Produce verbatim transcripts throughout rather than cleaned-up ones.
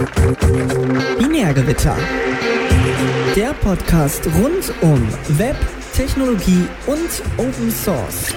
Binärgewitter. Der Podcast rund um Web, Technologie und Open Source.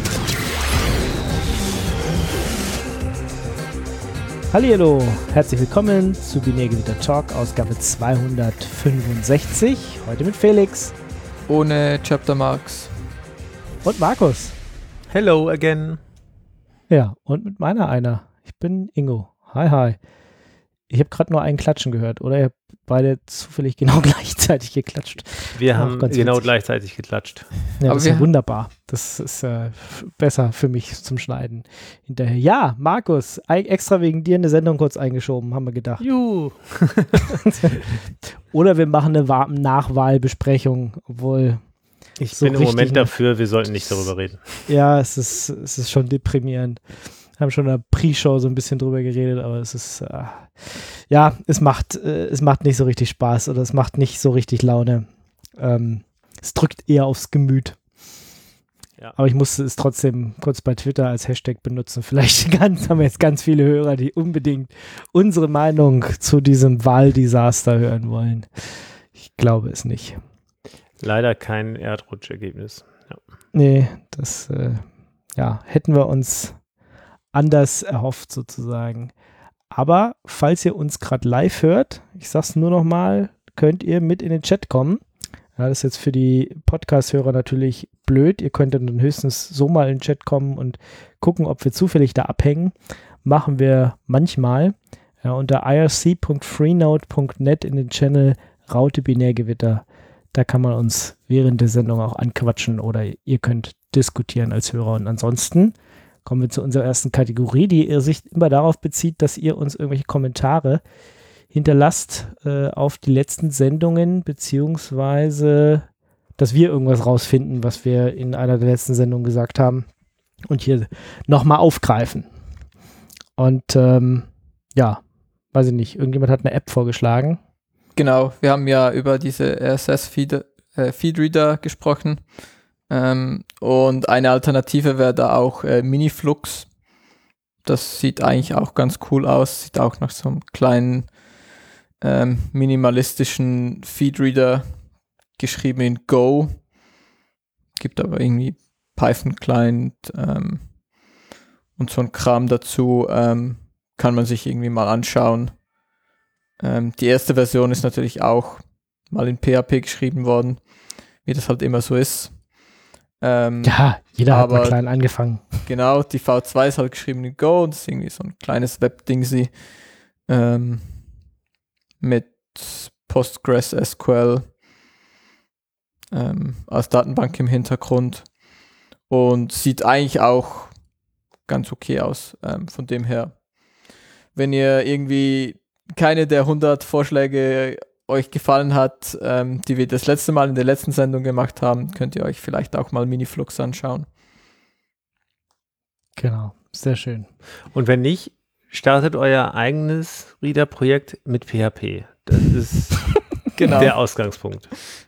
Hallihallo, herzlich willkommen zu Binärgewitter Talk, Ausgabe zweihundertfünfundsechzig. Heute mit Felix. Ohne Chapter Marks. Und Markus. Hello again. Ja, und mit meiner einer. Ich bin Ingo. Hi, hi. Ich habe gerade nur einen Klatschen gehört, oder? Ihr habt beide zufällig genau gleichzeitig geklatscht. Wir haben genau witzig. gleichzeitig geklatscht. Ja, Aber das ist wunderbar. Das ist äh, f- besser für mich zum Schneiden hinterher. Ja, Markus, ei- extra wegen dir eine Sendung kurz eingeschoben, haben wir gedacht. Juhu. Oder wir machen eine Wa- Nachwahlbesprechung, obwohl... Ich So bin im Moment richtig, ne? dafür, wir sollten nicht darüber reden. Ja, es ist, es ist schon deprimierend. Wir haben schon in der Pre-Show so ein bisschen drüber geredet, aber es ist, äh, ja, es macht, äh, es macht nicht so richtig Spaß oder es macht nicht so richtig Laune. Ähm, es drückt eher aufs Gemüt. Ja. Aber ich musste es trotzdem kurz bei Twitter als Hashtag benutzen. Vielleicht ganz, haben wir jetzt ganz viele Hörer, die unbedingt unsere Meinung zu diesem Wahldesaster hören wollen. Ich glaube es nicht. Leider kein Erdrutschergebnis. Ja. Nee, das äh, ja, hätten wir uns anders erhofft sozusagen. Aber falls ihr uns gerade live hört, ich sag's nur noch mal, könnt ihr mit in den Chat kommen. Ja, das ist jetzt für die Podcast-Hörer natürlich blöd. Ihr könnt dann höchstens so mal in den Chat kommen und gucken, ob wir zufällig da abhängen. Machen wir manchmal. Ja, unter i r c punkt freenode punkt net in den Channel Raute Binärgewitter. Da kann man uns während der Sendung auch anquatschen oder ihr könnt diskutieren als Hörer. Und ansonsten kommen wir zu unserer ersten Kategorie, die ihr sich immer darauf bezieht, dass ihr uns irgendwelche Kommentare hinterlasst äh, auf die letzten Sendungen, beziehungsweise dass wir irgendwas rausfinden, was wir in einer der letzten Sendungen gesagt haben und hier nochmal aufgreifen. Und ähm, ja, weiß ich nicht, irgendjemand hat eine App vorgeschlagen. Genau, wir haben ja über diese R S S-Feed, äh, Feedreader gesprochen. Ähm, und eine Alternative wäre da auch äh, Miniflux. Das sieht eigentlich auch ganz cool aus. Sieht auch nach so einem kleinen ähm, minimalistischen Feedreader, geschrieben in Go. Gibt aber irgendwie Python-Client ähm, und so ein Kram dazu. Ähm, kann man sich irgendwie mal anschauen. Ähm, die erste Version ist natürlich auch mal in P H P geschrieben worden, wie das halt immer so ist. Ähm, Ja, jeder hat mal aber- klein angefangen. Genau, die V zwei ist halt geschrieben in Go und das ist irgendwie so ein kleines Web-Dingsy ähm, mit PostgreSQL ähm, als Datenbank im Hintergrund und sieht eigentlich auch ganz okay aus, ähm, von dem her. Wenn ihr irgendwie keine der hundert Vorschläge euch gefallen hat, ähm, die wir das letzte Mal in der letzten Sendung gemacht haben, könnt ihr euch vielleicht auch mal Miniflux anschauen. Genau, sehr schön. Und wenn nicht, startet euer eigenes Reader-Projekt mit P H P. Das ist Genau. der Ausgangspunkt.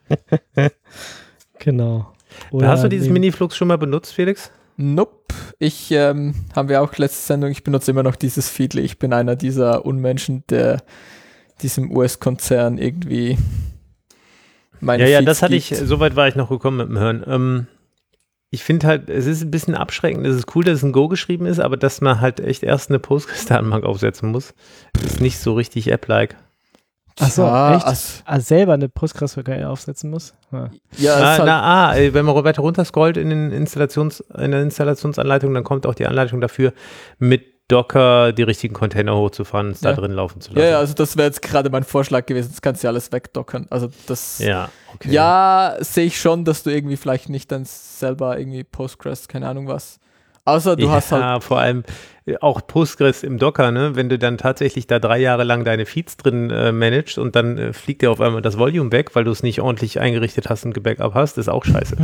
Genau. Da hast du dieses neben- Miniflux schon mal benutzt, Felix? Nope. Ich, ähm, haben wir auch letzte Sendung, ich benutze immer noch dieses Feedly. Ich bin einer dieser Unmenschen, der diesem U S-Konzern irgendwie meine Ja, ja, Feeds das hatte ich, gibt. soweit war ich noch gekommen mit dem Hören. Ähm, ich finde halt, es ist ein bisschen abschreckend. Es ist cool, dass es in Go geschrieben ist, aber dass man halt echt erst eine Postgres-Datenbank aufsetzen muss, ist nicht so richtig App-like. Ach so, Ja, echt? also- Ah, selber eine Postgres-K I aufsetzen muss? Ja. Ja, es Ah, ist halt, na, ah, äh, wenn man weiter runter scrollt in, den Installations, in der Installationsanleitung, dann kommt auch die Anleitung dafür, mit Docker die richtigen Container hochzufahren und es Ja. da drin laufen zu lassen. ja, ja, also das wäre jetzt gerade mein Vorschlag gewesen. Das kannst du ja alles wegdockern. Also das, Ja, okay. ja, sehe ich schon, dass du irgendwie vielleicht nicht dann selber irgendwie Postgres, keine Ahnung was. Außer du ja, hast halt, vor allem äh, auch Postgres im Docker, ne? Wenn du dann tatsächlich da drei Jahre lang deine Feeds drin äh, managst und dann äh, fliegt dir auf einmal das Volume weg, weil du es nicht ordentlich eingerichtet hast und gebackup hast, ist auch scheiße.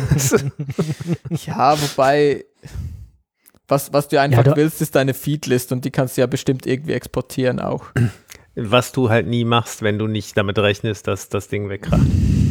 ja, wobei, was, was du einfach Ja, du- willst, ist deine Feedlist und die kannst du ja bestimmt irgendwie exportieren auch. Was du halt nie machst, wenn du nicht damit rechnest, dass das Ding wegkracht.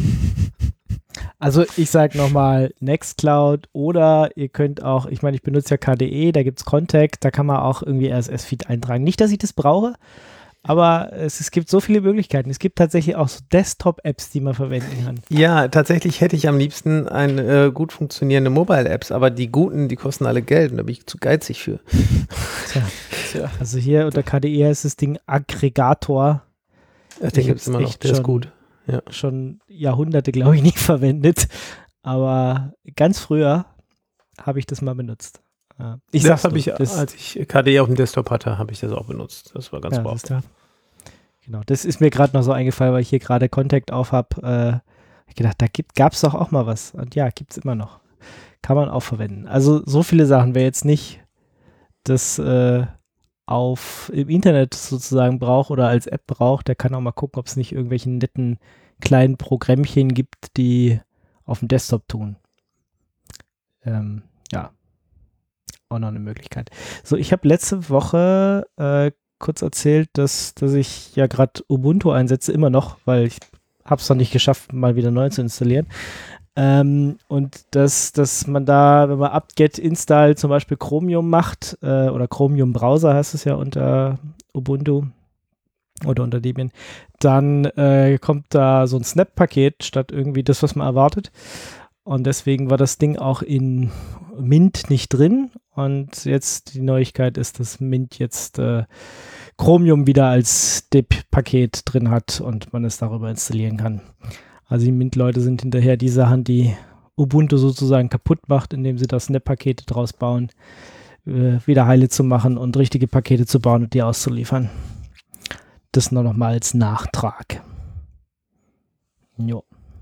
Also ich sage nochmal Nextcloud oder ihr könnt auch, ich meine, ich benutze ja K D E, da gibt es Contact, da kann man auch irgendwie R S S-Feed eintragen. Nicht, dass ich das brauche, Aber es, es gibt so viele Möglichkeiten. Es gibt tatsächlich auch so Desktop-Apps, die man verwenden kann. Ja, tatsächlich hätte ich am liebsten eine äh, gut funktionierende Mobile-Apps, aber die guten, die kosten alle Geld und da bin ich zu geizig für. Tja. Tja. Also hier unter K D E heißt das Ding Aggregator. Ja, den gibt es immer noch, der ist gut. Ja. Schon Jahrhunderte, glaube ich, nicht verwendet. Aber ganz früher habe ich das mal benutzt. Ja. Ich das habe du, ich, das, als ich K D E auf dem Desktop hatte, habe ich das auch benutzt. Das war ganz ja, brav. Das genau, das ist mir gerade noch so eingefallen, weil ich hier gerade Contact auf habe. Äh, ich gedacht, da gab es doch auch mal was. Und ja, gibt es immer noch. Kann man auch verwenden. Also so viele Sachen, wer jetzt nicht das äh, auf im Internet sozusagen braucht oder als App braucht, der kann auch mal gucken, ob es nicht irgendwelche netten kleinen Programmchen gibt, die auf dem Desktop tun. Ähm, ja, auch noch eine Möglichkeit. So, ich habe letzte Woche äh, kurz erzählt, dass, dass ich ja gerade Ubuntu einsetze, immer noch, weil ich habe es noch nicht geschafft, mal wieder neu zu installieren. Ähm, und dass, dass man da, wenn man apt-get install zum Beispiel Chromium macht, äh, oder Chromium Browser heißt es ja unter Ubuntu oder unter Debian, dann äh, kommt da so ein Snap-Paket statt irgendwie das, was man erwartet. Und deswegen war das Ding auch in Mint nicht drin. Und jetzt die Neuigkeit ist, dass Mint jetzt äh, Chromium wieder als Dip-Paket drin hat und man es darüber installieren kann. Also die Mint-Leute sind hinterher die Sachen, die Ubuntu sozusagen kaputt macht, indem sie da Snap-Pakete draus bauen, äh, wieder heile zu machen und richtige Pakete zu bauen und die auszuliefern. Das nur noch mal als Nachtrag. Jo.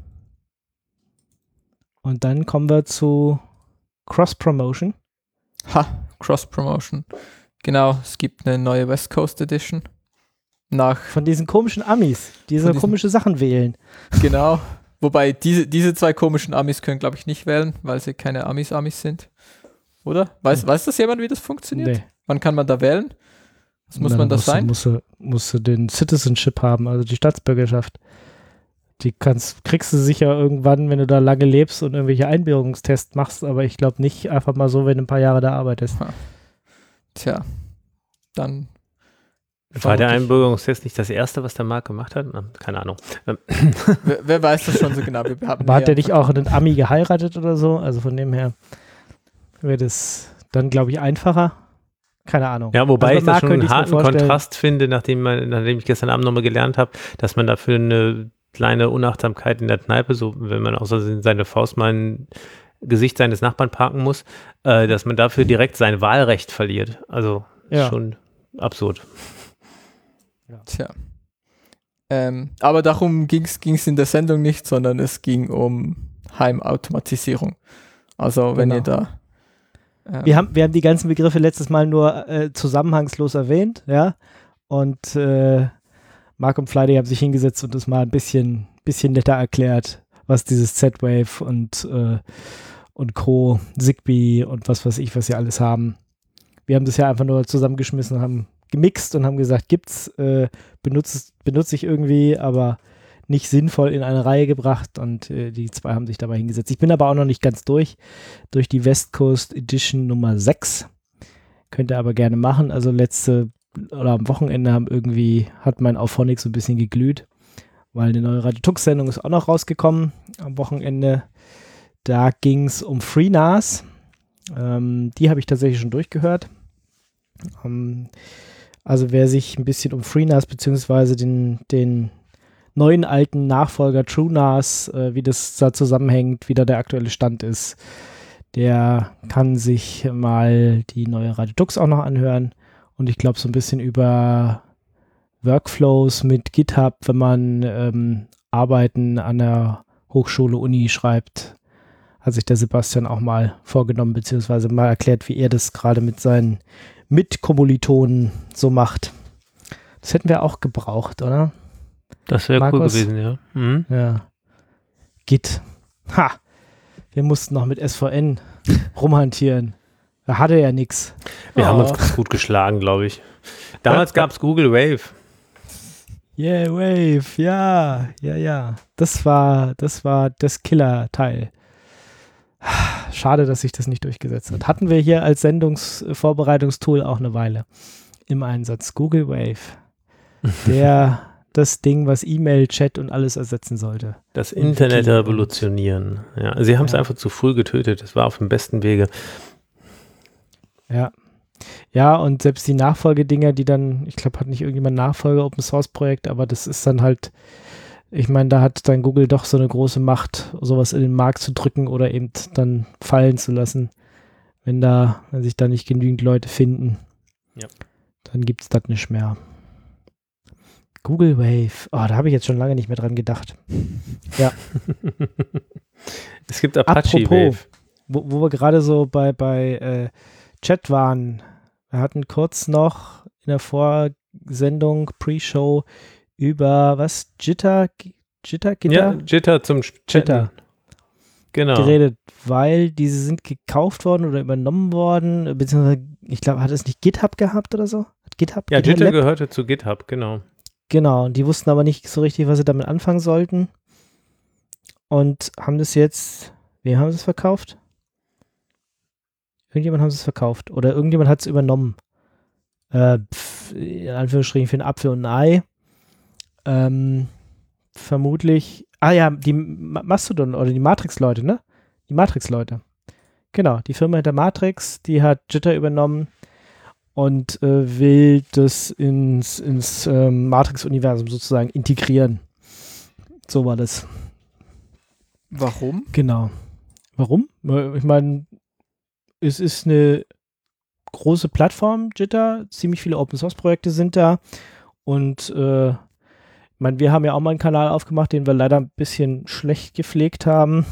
Und dann kommen wir zu Cross-Promotion. Ha, Cross-Promotion. Genau, es gibt eine neue West Coast Edition. Nach Von diesen komischen Amis, die so komische Sachen wählen. Genau. Wobei diese, diese zwei komischen Amis können, glaube ich, nicht wählen, weil sie keine Amis-Amis sind. Oder? Weiß, hm. weiß das jemand, wie das funktioniert? Nee. Wann kann man da wählen? Was muss Na, man da sein? Musst du, musst du den Citizenship haben, also die Staatsbürgerschaft. Die kannst, kriegst du sicher irgendwann, wenn du da lange lebst und irgendwelche Einbürgerungstests machst, aber ich glaube nicht einfach mal so, wenn du ein paar Jahre da arbeitest. Ha. Tja, dann war der Einbürgerungstest nicht das erste, was der Marc gemacht hat? Keine Ahnung. wer, wer weiß das schon so genau? Wir haben Aber hat der nicht auch einen Ami geheiratet oder so? Also von dem her wäre das dann, glaube ich, einfacher. Keine Ahnung. Ja, wobei also ich das schon einen harten Kontrast finde, nachdem, man, nachdem ich gestern Abend nochmal gelernt habe, dass man dafür eine kleine Unachtsamkeit in der Kneipe, so wenn man auch so seine Faust mal ein Gesicht seines Nachbarn parken muss, äh, dass man dafür direkt sein Wahlrecht verliert. Also ja. Schon absurd. Ja. Tja. Ähm, aber darum ging es in der Sendung nicht, sondern es ging um Heimautomatisierung. Also wenn genau. ihr da ähm, wir, haben, wir haben die ganzen Begriffe letztes Mal nur äh, zusammenhangslos erwähnt, ja, und äh, Marc und Fleidig haben sich hingesetzt und das mal ein bisschen, bisschen netter erklärt, was dieses Z-Wave und, äh, und Co., Zigbee und was weiß ich, was sie alles haben. Wir haben das ja einfach nur zusammengeschmissen, haben gemixt und haben gesagt, gibt's, äh, benutze benutze ich irgendwie, aber nicht sinnvoll in eine Reihe gebracht und äh, die zwei haben sich dabei hingesetzt. Ich bin aber auch noch nicht ganz durch, durch die West Coast Edition Nummer sechs. Könnt ihr aber gerne machen. Also letzte oder am Wochenende haben irgendwie, hat mein Auphonic so ein bisschen geglüht, weil eine neue Radio Tux Sendung ist auch noch rausgekommen am Wochenende. Da ging es um FreeNAS. Ähm, die habe ich tatsächlich schon durchgehört. Um, also wer sich ein bisschen um FreeNAS beziehungsweise den, den neuen alten Nachfolger TrueNAS, äh, wie das da zusammenhängt, wie da der aktuelle Stand ist, der kann sich mal die neue Radio Tux auch noch anhören und ich glaube so ein bisschen über Workflows mit GitHub, wenn man ähm, Arbeiten an der Hochschule, Uni schreibt, hat sich der Sebastian auch mal vorgenommen, beziehungsweise mal erklärt, wie er das gerade mit seinen Mitkommilitonen so macht. Das hätten wir auch gebraucht, oder? Das wäre cool gewesen, ja. Mhm. Ja. Git. Ha! Wir mussten noch mit S V N rumhantieren. Da hatte er ja nichts. Wir oh. haben uns ganz gut geschlagen, glaube ich. Damals gab es Google Wave. Yeah, Wave, ja, ja, ja. Das war, das war das Killer-Teil. Schade, dass sich das nicht durchgesetzt hat. Hatten wir hier als Sendungsvorbereitungstool auch eine Weile im Einsatz. Google Wave. der das Ding, was E-Mail, Chat und alles ersetzen sollte. Das Internet revolutionieren. Ja, sie haben es ja. einfach zu früh getötet. Es war auf dem besten Wege. Ja. Ja, und selbst die Nachfolgedinger, die dann, ich glaube, hat nicht irgendjemand Nachfolger Open Source Projekt, aber das ist dann halt, ich meine, da hat dann Google doch so eine große Macht, sowas in den Markt zu drücken oder eben dann fallen zu lassen. Wenn da, wenn sich da nicht genügend Leute finden, ja. dann gibt es das nicht mehr. Google Wave. Oh, da habe ich jetzt schon lange nicht mehr dran gedacht. Ja. Es gibt Apache Apropos, Wave. Wo, wo wir gerade so bei, bei äh, Chat waren. Wir hatten kurz noch in der Vorsendung, Pre-Show, über was? Jitter? Jitter? Gitter? Ja, Jitter zum Chatten. Jitter. Genau. Geredet, weil diese sind gekauft worden oder übernommen worden, beziehungsweise, ich glaube, hat es nicht GitHub gehabt oder so? Hat GitHub? Ja, GitHub Jitter Lab? gehörte zu GitHub, genau. Genau, und die wussten aber nicht so richtig, was sie damit anfangen sollten. Und haben das jetzt, wem haben sie es verkauft? Irgendjemand haben sie es verkauft. Oder irgendjemand hat es übernommen. Äh, pf, in Anführungsstrichen für einen Apfel und ein Ei. Ähm, vermutlich, ah ja, die Mastodon oder die Matrix-Leute, ne? Die Matrix-Leute. Genau, die Firma hinter Matrix, die hat Jitter übernommen und äh, will das ins, ins ähm, Matrix-Universum sozusagen integrieren. So war das. Warum? Genau. Warum? Ich meine, es ist eine große Plattform, Jitter, ziemlich viele Open-Source-Projekte sind da und äh, ich meine, wir haben ja auch mal einen Kanal aufgemacht, den wir leider ein bisschen schlecht gepflegt haben.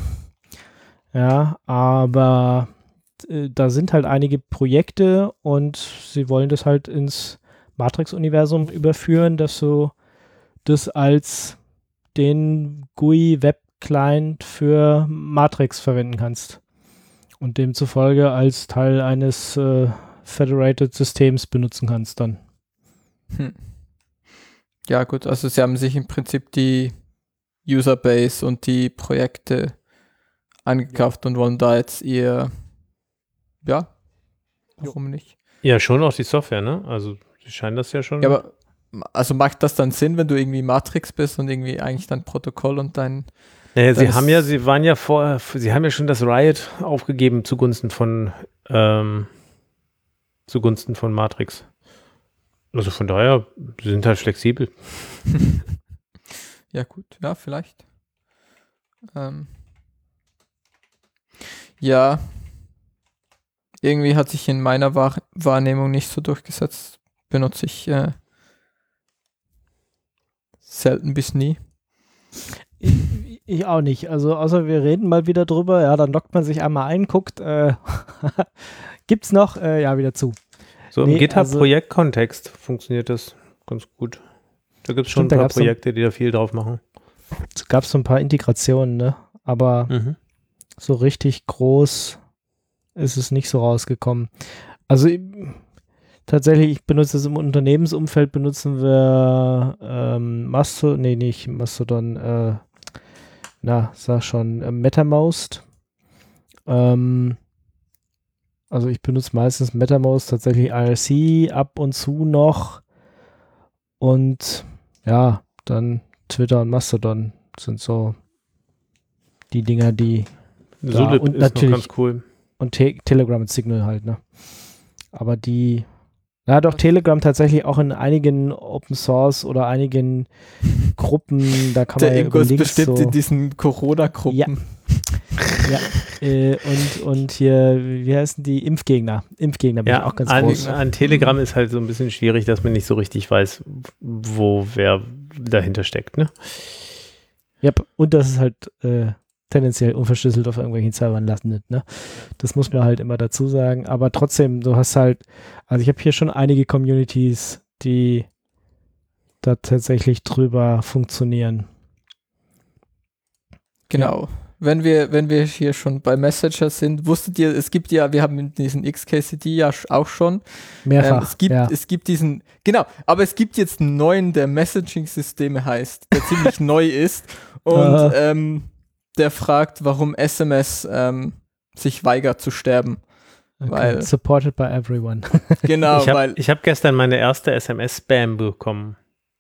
Ja, aber äh, da sind halt einige Projekte und sie wollen das halt ins Matrix-Universum überführen, dass du das als den G U I-Web-Client für Matrix verwenden kannst und demzufolge als Teil eines äh, Federated-Systems benutzen kannst dann. Hm. Ja gut, also sie haben sich im Prinzip die Userbase und die Projekte angekauft und wollen da jetzt ihr, ja, warum nicht? Ja, schon auch die Software, ne? Also sie scheinen das ja schon. Ja, aber also macht das dann Sinn, wenn du irgendwie Matrix bist und irgendwie eigentlich dein Protokoll und dein Naja, sie haben ja, sie waren ja vorher, sie haben ja schon das Riot aufgegeben zugunsten von ähm, zugunsten von Matrix. Also von daher, sie sind halt flexibel. Ja gut, ja, vielleicht. Ähm. Ja, irgendwie hat sich in meiner Wahr- Wahrnehmung nicht so durchgesetzt. Benutze ich äh, selten bis nie. Ich, ich auch nicht. Also außer wir reden mal wieder drüber, ja, dann lockt man sich einmal ein, guckt, äh, gibt's noch? Äh, ja, wieder zu. So Nee, im GitHub-Projektkontext also, funktioniert das ganz gut. Da gibt es schon Stimmt, da ein paar gab's so- Projekte, die da viel drauf machen. es gab so ein paar Integrationen, ne? Aber Mhm. so richtig groß ist es nicht so rausgekommen. Also ich- tatsächlich, ich benutze es im Unternehmensumfeld, benutzen wir ähm, Mastodon, nee, nicht Mastodon, äh, na, sag schon, äh, MetaMost. Ähm, also ich benutze meistens MetaMost, tatsächlich I R C ab und zu noch und ja, dann Twitter und Mastodon sind so die Dinger, die Zulip und ist natürlich- noch ganz cool. und Te Telegram und Signal halt, ne? Aber die, ja doch, Telegram tatsächlich auch in einigen Open Source oder einigen Gruppen, da kann Der man ja Ingo über ist Links bestimmt so, in diesen Corona-Gruppen. Ja. ja, äh, und, und hier, wie heißen die? Impfgegner. Impfgegner bin ich Ja, auch ganz an, groß. an Telegram ist halt so ein bisschen schwierig, dass man nicht so richtig weiß, wo wer dahinter steckt, ne? Yep. Und das ist halt äh, tendenziell unverschlüsselt auf irgendwelchen Servern landet, ne? Das muss man halt immer dazu sagen. Aber trotzdem, du hast halt, also ich habe hier schon einige Communities, die da tatsächlich drüber funktionieren. Genau. Wenn wir, wenn wir hier schon bei Messenger sind, wusstet ihr, es gibt ja, wir haben diesen X K C D ja sch- auch schon. Mehrfach. Ähm, es, gibt, ja. es gibt diesen, genau, aber es gibt jetzt einen neuen, der Messaging-Systeme heißt, der ziemlich neu ist und Aha. ähm, der fragt, warum S M S ähm, sich weigert zu sterben. Okay. weil- Supported by everyone. Genau, ich habe weil, hab gestern meine erste S M S-Spam bekommen.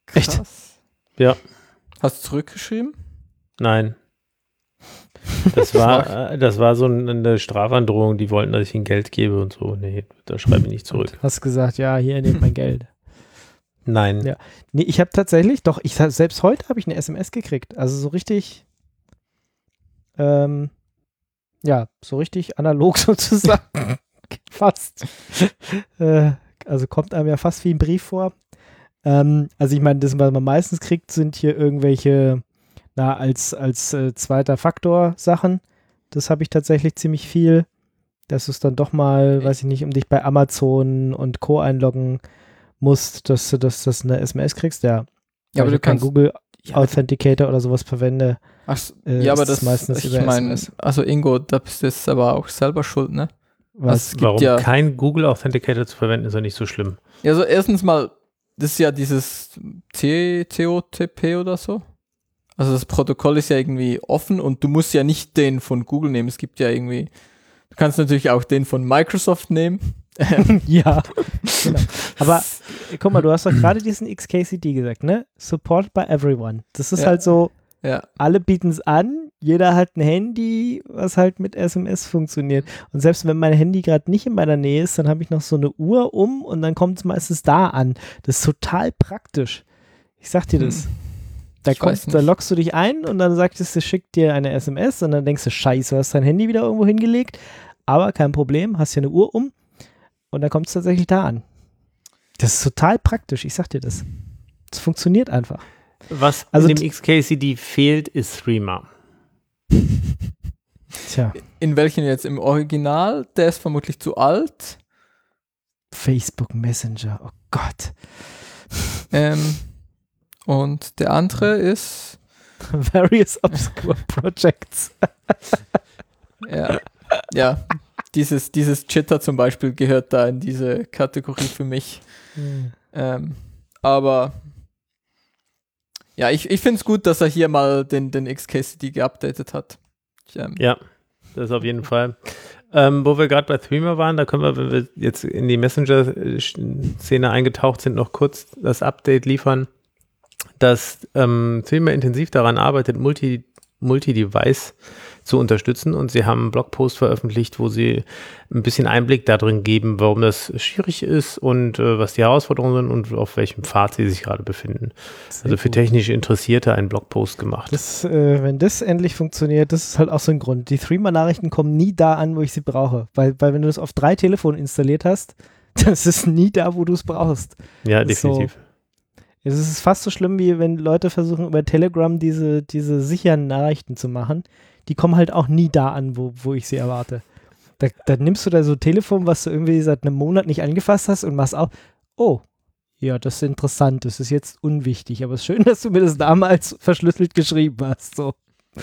Echt? Ja. Hast du zurückgeschrieben? Nein. Das war, das war so eine Strafandrohung, die wollten, dass ich ihnen Geld gebe und so. Nee, da schreibe ich nicht zurück. Und hast gesagt, ja, hier nehmt mein Geld. Nein. Ja. Nee, ich habe tatsächlich, doch, ich selbst heute habe ich eine S M S gekriegt. Also so richtig, ähm, ja, so richtig analog sozusagen. Fast. äh, also kommt einem ja fast wie ein Brief vor. Ähm, also ich meine, das, was man meistens kriegt, sind hier irgendwelche, na, als, als äh, zweiter Faktor Sachen. Das habe ich tatsächlich ziemlich viel. Dass du es dann doch mal, weiß ich nicht, um dich bei Amazon und Co. einloggen musst, dass du das, das eine S M S kriegst. Ja, Ja, aber du kein kannst Google ja, Authenticator oder sowas verwende. Ach, so, äh, ja, aber ist das meistens ich über meine, S M S. also Ingo, da bist du jetzt aber auch selber schuld, ne? Was? Es gibt Warum ja, kein Google Authenticator zu verwenden, ist ja nicht so schlimm. ja, also erstens mal, das ist ja dieses C O T P oder so. Also das Protokoll ist ja irgendwie offen und du musst ja nicht den von Google nehmen. Es gibt ja irgendwie, du kannst natürlich auch den von Microsoft nehmen. Ja, genau. Aber guck mal, du hast doch gerade diesen X K C D gesagt, ne? Support by everyone. Das ist Ja. halt so, Ja. alle bieten es an, jeder hat ein Handy, was halt mit S M S funktioniert. Und selbst wenn mein Handy gerade nicht in meiner Nähe ist, dann habe ich noch so eine Uhr um und dann kommt es meistens da an. Das ist total praktisch. Ich sag dir das. Hm. Da, Ich weiß kommt, da nicht. loggst du dich ein und dann sagt es, es schickt dir eine S M S und dann denkst du, scheiße, du hast dein Handy wieder irgendwo hingelegt. Aber kein Problem, hast ja eine Uhr um und dann kommt es tatsächlich da an. Das ist total praktisch, ich sag dir das. Das funktioniert einfach. Was Also in dem t- X K C D fehlt, ist Threema. Tja, In welchen jetzt? Im Original? Der ist vermutlich zu alt. Facebook Messenger, oh Gott. Ähm, und der andere ist, Various Obscure Projects. ja, ja, dieses, dieses Chitter zum Beispiel gehört da in diese Kategorie für mich. Ähm, aber ja, ich, ich finde es gut, dass er hier mal den, den X K C D geupdatet hat. Ich, ähm, Ja, das auf jeden Fall. Ähm, wo wir gerade bei Threema waren, da können wir, wenn wir jetzt in die Messenger-Szene eingetaucht sind, noch kurz das Update liefern, dass ähm, Threema intensiv daran arbeitet, Multi, Multi-Device zu unterstützen und sie haben einen Blogpost veröffentlicht, wo sie ein bisschen Einblick darin geben, warum das schwierig ist und äh, was die Herausforderungen sind und auf welchem Pfad sie sich gerade befinden. Sehr Also für gut. technisch Interessierte einen Blogpost gemacht. Das, äh, wenn das endlich funktioniert, das ist halt auch so ein Grund. Die Threema-Nachrichten kommen nie da an, wo ich sie brauche. Weil, weil wenn du das auf drei Telefonen installiert hast, das ist nie da, wo du es brauchst. Ja, das ist so- definitiv. Es ist fast so schlimm, wie wenn Leute versuchen, über Telegram diese, diese sicheren Nachrichten zu machen. Die kommen halt auch nie da an, wo, wo ich sie erwarte. Da, da nimmst du da so ein Telefon, was du irgendwie seit einem Monat nicht angefasst hast und machst auch, oh, ja, das ist interessant, das ist jetzt unwichtig, aber es ist schön, dass du mir das damals verschlüsselt geschrieben hast. So.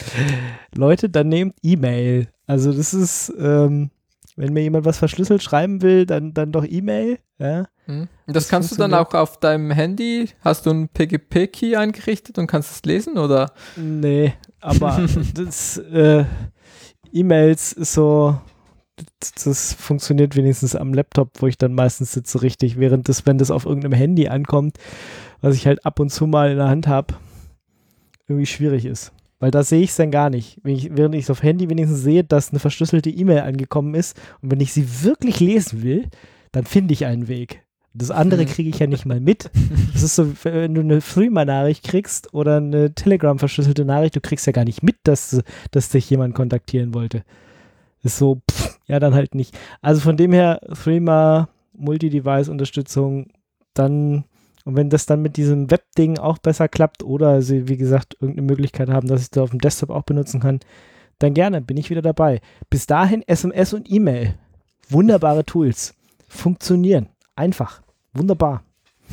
Leute, dann nehmt E-Mail. Also das ist, ähm, wenn mir jemand was verschlüsselt schreiben will, dann, dann doch E-Mail. Ja. hm. Das, Das kannst du dann funktioniert. auch auf deinem Handy, hast du einen P G P-Key eingerichtet und kannst es lesen, oder? Nee, aber das äh, E-Mails ist so, das, das funktioniert wenigstens am Laptop, wo ich dann meistens sitze richtig, während das, wenn das auf irgendeinem Handy ankommt, was ich halt ab und zu mal in der Hand habe, irgendwie schwierig ist. Weil da sehe ich es dann gar nicht. Wenn ich, während ich es auf Handy wenigstens sehe, dass eine verschlüsselte E-Mail angekommen ist und wenn ich sie wirklich lesen will, dann finde ich einen Weg. Das andere Mhm. kriege ich ja nicht mal mit. Das ist so, wenn du eine Threema-Nachricht kriegst oder eine Telegram-verschlüsselte Nachricht, du kriegst ja gar nicht mit, dass, dass dich jemand kontaktieren wollte. Ist so, pff, ja, dann halt nicht. Also von dem her, Threema, Multi-Device-Unterstützung, dann, und wenn das dann mit diesem Web-Ding auch besser klappt oder sie, wie gesagt, irgendeine Möglichkeit haben, dass ich das auf dem Desktop auch benutzen kann, dann gerne, bin ich wieder dabei. Bis dahin S M S und E-Mail. Wunderbare Tools. Funktionieren. Einfach. Wunderbar.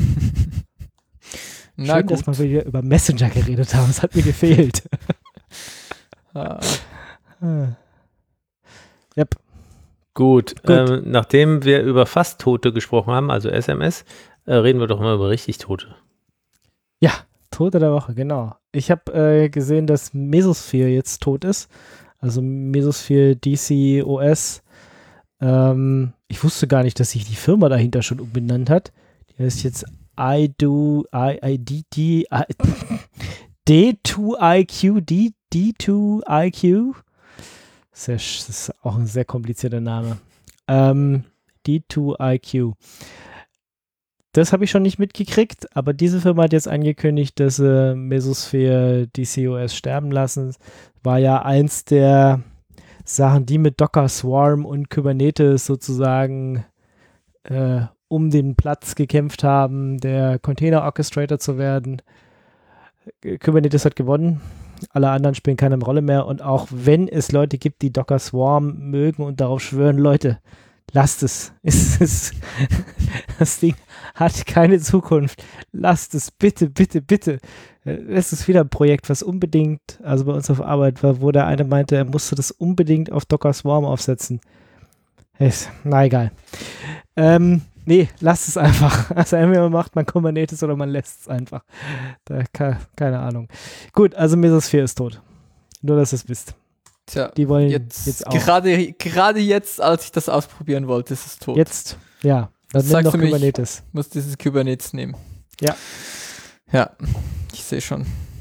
Na Schön, gut. dass wir wieder über Messenger geredet haben. Es hat mir gefehlt. Ah, Ah. Yep. Gut, Gut. Ähm, nachdem wir über fast Tote gesprochen haben, also S M S, äh, reden wir doch mal über richtig Tote. Ja, Tote der Woche, genau. Ich habe äh, gesehen, dass Mesosphere jetzt tot ist. Also Mesosphere D C O S. Ähm, ich wusste gar nicht, dass sich die Firma dahinter schon umbenannt hat. Die heißt jetzt I do, I, I, D, D, I, D zwei I Q, D, D zwei I Q. Sehr, das ist auch ein sehr komplizierter Name. Ähm, D zwei I Q. Das habe ich schon nicht mitgekriegt, aber diese Firma hat jetzt angekündigt, dass sie Mesosphere D C O S sterben lassen. War ja eins der Sachen, die mit Docker Swarm und Kubernetes sozusagen äh, um den Platz gekämpft haben, der Container Orchestrator zu werden. Kubernetes hat gewonnen. Alle anderen spielen keine Rolle mehr. Und auch wenn es Leute gibt, die Docker Swarm mögen und darauf schwören, Leute, lasst es. es, es das Ding hat keine Zukunft. Lasst es, bitte, bitte, bitte. Es ist wieder ein Projekt, was unbedingt, also bei uns auf Arbeit war, wo der eine meinte, er musste das unbedingt auf Docker Swarm aufsetzen. Es, na egal. Ähm, nee, lasst es einfach. Also entweder macht man Kubernetes oder man lässt es einfach. Da, keine Ahnung. Gut, also Mesosphere ist tot. Nur, dass ihr es wisst. Tja, die wollen jetzt, jetzt auch. Gerade, gerade jetzt, als ich das ausprobieren wollte, ist es tot. Jetzt, ja. Dann nimm doch Kubernetes. Ich muss dieses Kubernetes nehmen. Ja. Ja, ich sehe schon.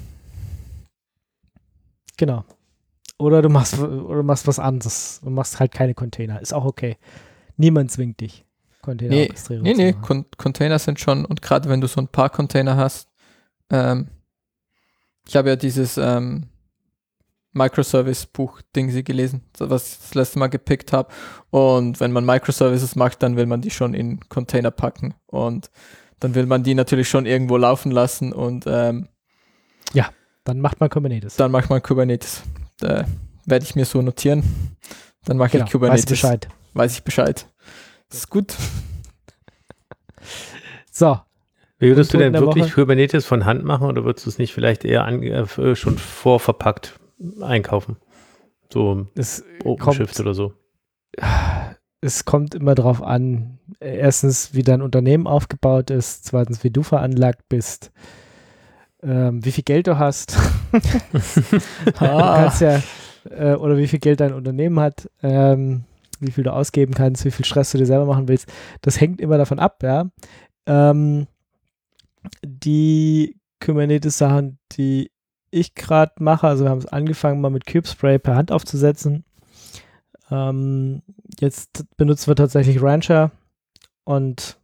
Genau. Oder du machst, oder machst was anderes und machst halt keine Container. Ist auch okay. Niemand zwingt dich, Container nee, orchestrieren nee, zu nee, machen. Con- Container sind schon, und gerade wenn du so ein paar Container hast, ähm, ich habe ja dieses ähm, Microservice-Buch-Ding sie gelesen, was ich das letzte Mal gepickt habe. Und wenn man Microservices macht, dann will man die schon in Container packen. Und dann will man die natürlich schon irgendwo laufen lassen. Und ähm, ja, dann macht man Kubernetes. Dann macht man Kubernetes. Da werde ich mir so notieren. Dann mache genau, ich Kubernetes. Weiß Bescheid. Weiß ich Bescheid. Das ist gut. So. Wie würdest du denn wirklich Woche? Kubernetes von Hand machen oder würdest du es nicht vielleicht eher an, äh, schon vorverpackt einkaufen? So OpenShift oder so. Es kommt immer drauf an, erstens, wie dein Unternehmen aufgebaut ist, zweitens, wie du veranlagt bist, ähm, wie viel Geld du hast. ah. Du kannst ja, äh, oder wie viel Geld dein Unternehmen hat, ähm, wie viel du ausgeben kannst, wie viel Stress du dir selber machen willst. Das hängt immer davon ab, ja. Ähm, die Kubernetes-Sachen, die ich gerade mache, also wir haben es angefangen, mal mit Kubespray per Hand aufzusetzen. Ähm, jetzt benutzen wir tatsächlich Rancher und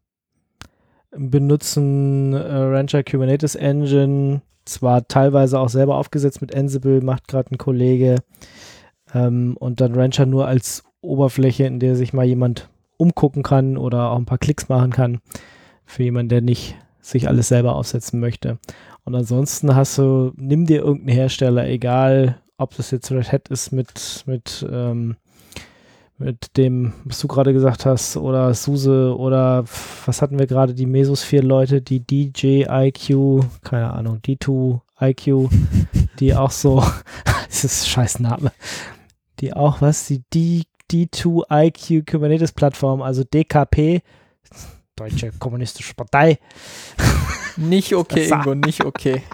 benutzen äh, Rancher Kubernetes Engine, zwar teilweise auch selber aufgesetzt mit Ansible, macht gerade ein Kollege, ähm, und dann Rancher nur als Oberfläche, in der sich mal jemand umgucken kann oder auch ein paar Klicks machen kann, für jemanden, der nicht sich alles selber aufsetzen möchte. Und ansonsten hast du, nimm dir irgendeinen Hersteller, egal ob das jetzt Red Hat ist mit, mit, ähm, mit dem, was du gerade gesagt hast, oder SUSE oder was hatten wir gerade, die Mesosphere-Leute, die D J I Q, keine Ahnung, D zwei I Q, die auch so, das ist ein scheiß Name, die auch, was, die D, D zwei I Q Kubernetes-Plattform, also D K P, Deutsche Kommunistische Partei. Nicht okay, Ingo, nicht okay.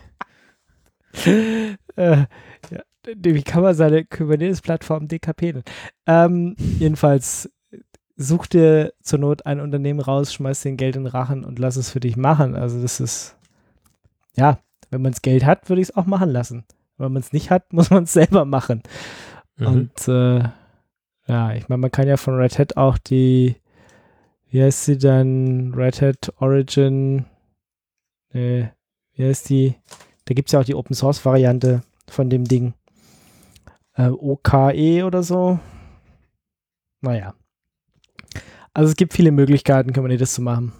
äh, ja, wie kann man seine Kubernetes-Plattform D K P nennen? Ähm, jedenfalls, such dir zur Not ein Unternehmen raus, schmeiß den Geld in den Rachen und lass es für dich machen. Also das ist, ja, wenn man das Geld hat, würde ich es auch machen lassen. Wenn man es nicht hat, muss man es selber machen. Mhm. Und äh, ja, ich meine, man kann ja von Red Hat auch die, wie heißt sie dann, Red Hat Origin, äh, wie heißt die, da gibt es ja auch die Open-Source-Variante von dem Ding, äh, O K E oder so. Naja. Also es gibt viele Möglichkeiten, Kubernetes zu machen.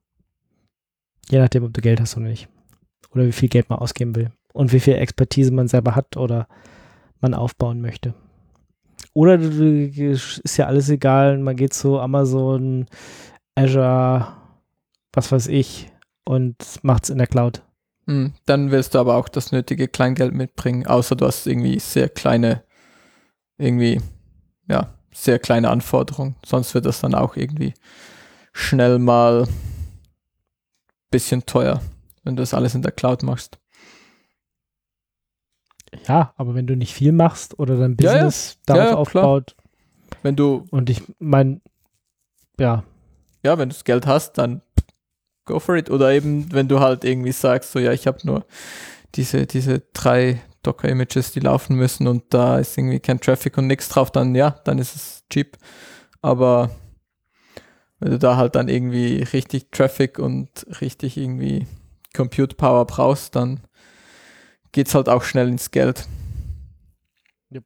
Je nachdem, ob du Geld hast oder nicht. Oder wie viel Geld man ausgeben will. Und wie viel Expertise man selber hat oder man aufbauen möchte. Oder ist ja alles egal, man geht zu Amazon, Azure, was weiß ich, und macht's in der Cloud. Hm, dann willst du aber auch das nötige Kleingeld mitbringen, außer du hast irgendwie sehr kleine, irgendwie, ja, sehr kleine Anforderungen. Sonst wird das dann auch irgendwie schnell mal ein bisschen teuer, wenn du das alles in der Cloud machst. Ja, aber wenn du nicht viel machst oder dein Business ja, ja. darauf ja, aufbaut. Klar. Wenn du. Und ich meine, ja. Ja, wenn du das Geld hast, dann go for it. Oder eben, wenn du halt irgendwie sagst, so ja, ich habe nur diese, diese drei Docker-Images, die laufen müssen und da ist irgendwie kein Traffic und nichts drauf, dann ja, dann ist es cheap. Aber wenn du da halt dann irgendwie richtig Traffic und richtig irgendwie Compute Power brauchst, dann geht's halt auch schnell ins Geld. Yep.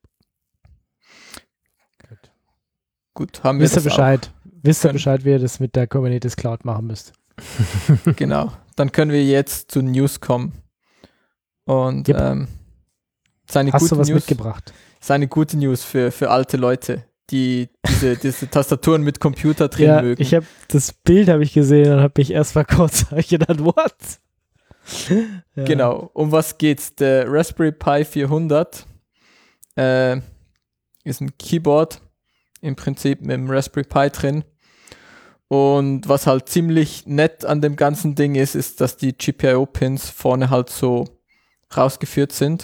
Gut. Gut, haben wir Wisst ihr Bescheid. Wisst ihr können. Bescheid, wie ihr das mit der Kubernetes Cloud machen müsst. Genau. Dann können wir jetzt zu News kommen. Und Yep. ähm, seine Hast gute du was News, mitgebracht? seine gute News für, für alte Leute, die diese, diese Tastaturen mit Computer drin Ja, mögen. ich habe das Bild habe ich gesehen und habe mich erst mal kurz hab ich gedacht, what? Ja. Genau, um was geht's? Der Raspberry Pi vierhundert äh, ist ein Keyboard, im Prinzip mit dem Raspberry Pi drin. Und was halt ziemlich nett an dem ganzen Ding ist, ist, dass die G P I O-Pins vorne halt so rausgeführt sind.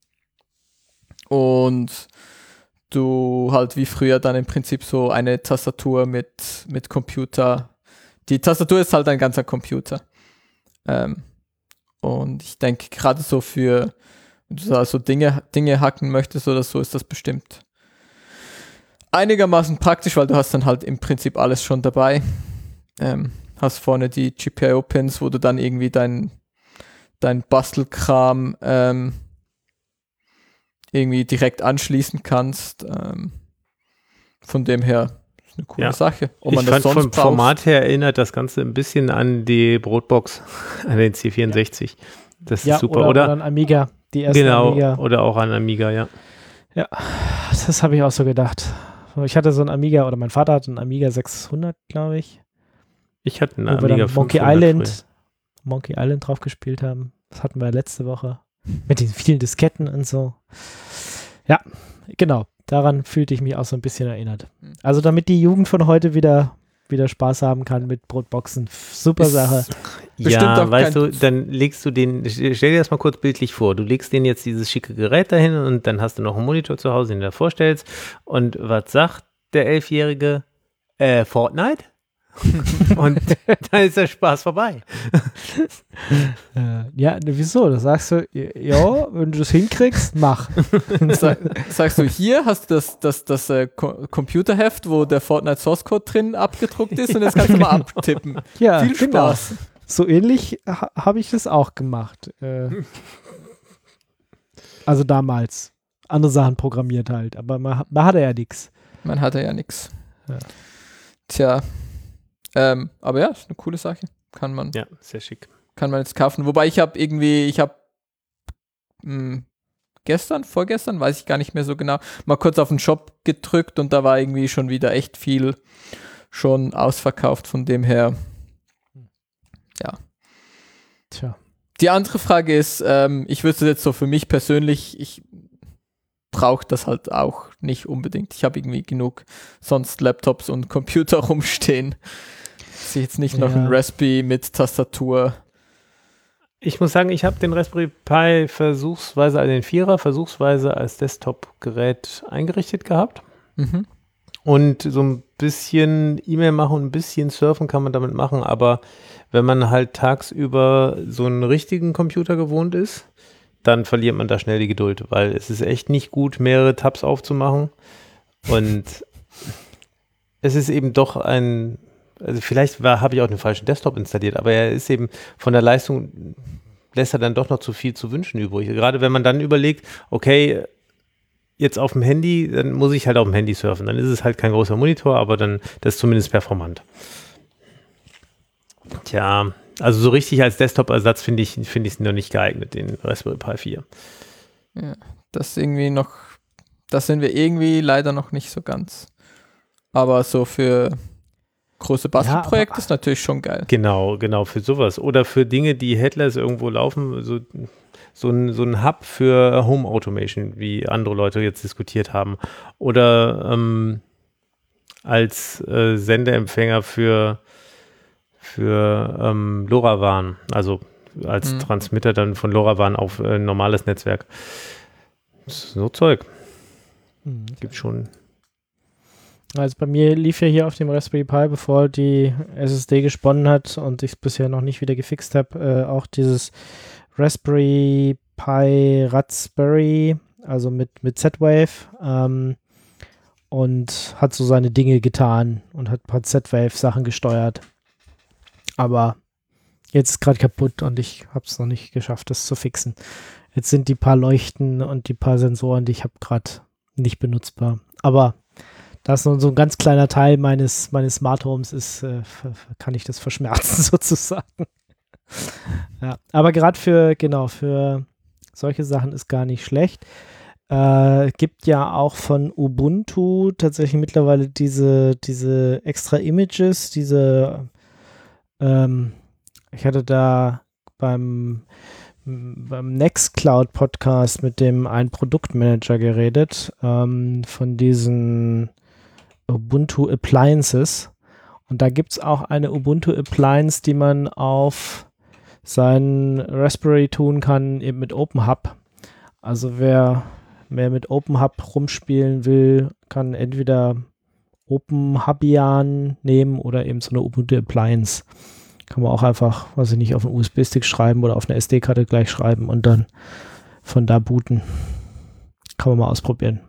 Und du halt wie früher dann im Prinzip so eine Tastatur mit, mit Computer. Die Tastatur ist halt ein ganzer Computer. Ähm, und ich denke, gerade so für, wenn du da so Dinge, Dinge hacken möchtest oder so, ist das bestimmt einigermaßen praktisch, weil du hast dann halt im Prinzip alles schon dabei. Ähm, hast vorne die G P I O-Pins, wo du dann irgendwie dein, dein Bastelkram ähm, irgendwie direkt anschließen kannst. Ähm, von dem her ist eine coole Ja. Sache. Ob Ich man fand das sonst vom braucht. Format her erinnert das Ganze ein bisschen an die Brotbox, an den C vierundsechzig. Das Ja, ist super, oder, oder? oder ein Amiga. Die erste Genau, Amiga. oder auch an Amiga, ja. Ja, das habe ich auch so gedacht. Ich hatte so ein Amiga, oder mein Vater hatte einen Amiga sechshundert, glaube ich. Ich hatte einen Wo wir Amiga dann Monkey fünfhundert Island, früher. Monkey Island drauf gespielt haben. Das hatten wir letzte Woche. Mit den vielen Disketten und so. Ja, genau. Daran fühlte ich mich auch so ein bisschen erinnert. Also damit die Jugend von heute wieder, wieder Spaß haben kann mit Brotboxen. Super Ist Sache. bestimmt Ja, auch weißt kein- du, dann legst du den, stell dir das mal kurz bildlich vor, du legst den jetzt dieses schicke Gerät dahin und dann hast du noch einen Monitor zu Hause, den du da vorstellst und was sagt der Elfjährige? Äh, Fortnite? Und dann ist der Spaß vorbei. Äh, ja, ne, wieso? Da sagst du, ja, wenn du das hinkriegst, mach. Sag, sagst du, hier hast du das, das, das äh, Co- Computerheft, wo der Fortnite Source Code drin abgedruckt ist und jetzt kannst du mal abtippen. Ja, Viel genau. Spaß. So ähnlich ha habe ich das auch gemacht. Äh, also damals. Andere Sachen programmiert halt, aber man, man hatte ja nichts. Man hatte ja nichts. Ja. Tja. Ähm, aber ja, ist eine coole Sache. Kann man, Ja, sehr schick. kann man jetzt kaufen. Wobei ich habe irgendwie, ich habe gestern, vorgestern, weiß ich gar nicht mehr so genau, mal kurz auf den Shop gedrückt und da war irgendwie schon wieder echt viel schon ausverkauft. Von dem her, ja. Tja. Die andere Frage ist, ähm, ich wüsste jetzt so für mich persönlich, ich brauche das halt auch nicht unbedingt. Ich habe irgendwie genug sonst Laptops und Computer rumstehen. Ich sehe jetzt nicht noch Ja. ein Raspberry mit Tastatur. Ich muss sagen, ich habe den Raspberry Pi versuchsweise, also den Vierer, versuchsweise als Desktop-Gerät eingerichtet gehabt. Mhm. Und so ein bisschen E-Mail machen und ein bisschen surfen kann man damit machen, aber wenn man halt tagsüber so einen richtigen Computer gewohnt ist, dann verliert man da schnell die Geduld, weil es ist echt nicht gut, mehrere Tabs aufzumachen und es ist eben doch ein, also vielleicht habe ich auch den falschen Desktop installiert, aber er ist eben von der Leistung, lässt er dann doch noch zu viel zu wünschen übrig. Gerade wenn man dann überlegt, okay, jetzt auf dem Handy, dann muss ich halt auf dem Handy surfen. Dann ist es halt kein großer Monitor, aber dann, das ist zumindest performant. Tja, also so richtig als Desktop-Ersatz finde ich finde ich es noch nicht geeignet, den Raspberry Pi vier. Ja, das irgendwie noch, das sind wir irgendwie leider noch nicht so ganz. Aber so für große Bastelprojekte aber- ist natürlich schon geil. Genau, genau, für sowas. Oder für Dinge, die Headless irgendwo laufen, so, so, ein, so ein Hub für Home Automation, wie andere Leute jetzt diskutiert haben. Oder ähm, als äh, Sendeempfänger für, für ähm, LoRaWAN, also als Mhm. Transmitter dann von LoRaWAN auf äh, normales Netzwerk. So Zeug. Hm. Gibt schon. Also bei mir lief ja hier auf dem Raspberry Pi, bevor die S S D gesponnen hat und ich es bisher noch nicht wieder gefixt habe, äh, auch dieses Raspberry Pi Raspberry, also mit, mit Z-Wave, ähm, und hat so seine Dinge getan und hat ein paar Z-Wave-Sachen gesteuert. Aber jetzt ist gerade kaputt und ich habe es noch nicht geschafft, das zu fixen. Jetzt sind die paar Leuchten und die paar Sensoren, die ich habe, gerade nicht benutzbar. Aber da es nur so ein ganz kleiner Teil meines, meines Smart Homes ist, äh, kann ich das verschmerzen sozusagen. Ja, aber gerade für, genau, für solche Sachen ist gar nicht schlecht. Äh, gibt ja auch von Ubuntu tatsächlich mittlerweile diese, diese extra Images, diese, ähm, ich hatte da beim, beim Nextcloud-Podcast mit dem einen Produktmanager geredet, ähm, von diesen Ubuntu Appliances. Und da gibt es auch eine Ubuntu Appliance, die man auf seinen Raspberry tun kann, eben mit OpenHub. Also wer, wer mit OpenHub rumspielen will, kann entweder OpenHubian nehmen oder eben so eine Ubuntu Appliance. Kann man auch einfach, weiß ich nicht, auf einen U S B-Stick schreiben oder auf eine S D-Karte gleich schreiben und dann von da booten. Kann man mal ausprobieren.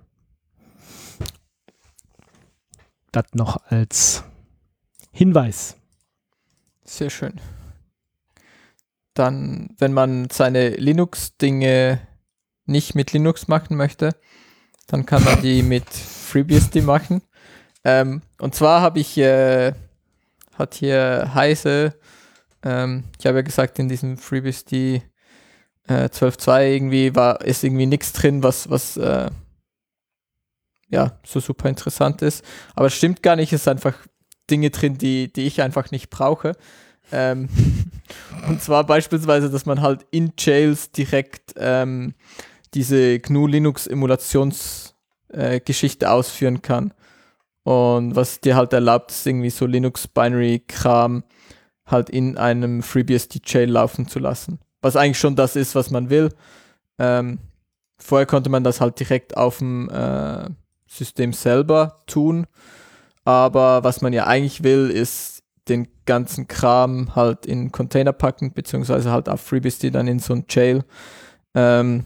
Das noch als Hinweis. Sehr schön. Dann, wenn man seine Linux-Dinge nicht mit Linux machen möchte, dann kann man die mit FreeBSD machen. Ähm, und zwar habe ich, äh, hat hier Heise, ähm, ich habe ja gesagt, in diesem FreeBSD äh, zwölf Punkt zwei irgendwie war, ist irgendwie nichts drin, was, was äh, ja, so super interessant ist. Aber es stimmt gar nicht, es sind einfach Dinge drin, die, die ich einfach nicht brauche. Ähm, und zwar beispielsweise, dass man halt in Jails direkt ähm, diese G N U Linux Emulationsgeschichte äh, ausführen kann. Und was dir halt erlaubt, ist irgendwie so Linux Binary Kram halt in einem FreeBSD Jail laufen zu lassen. Was eigentlich schon das ist, was man will. Ähm, vorher konnte man das halt direkt auf dem äh, System selber tun. Aber was man ja eigentlich will, ist den ganzen Kram halt in Container packen, beziehungsweise halt auf FreeBSD dann in so ein Jail. Ähm,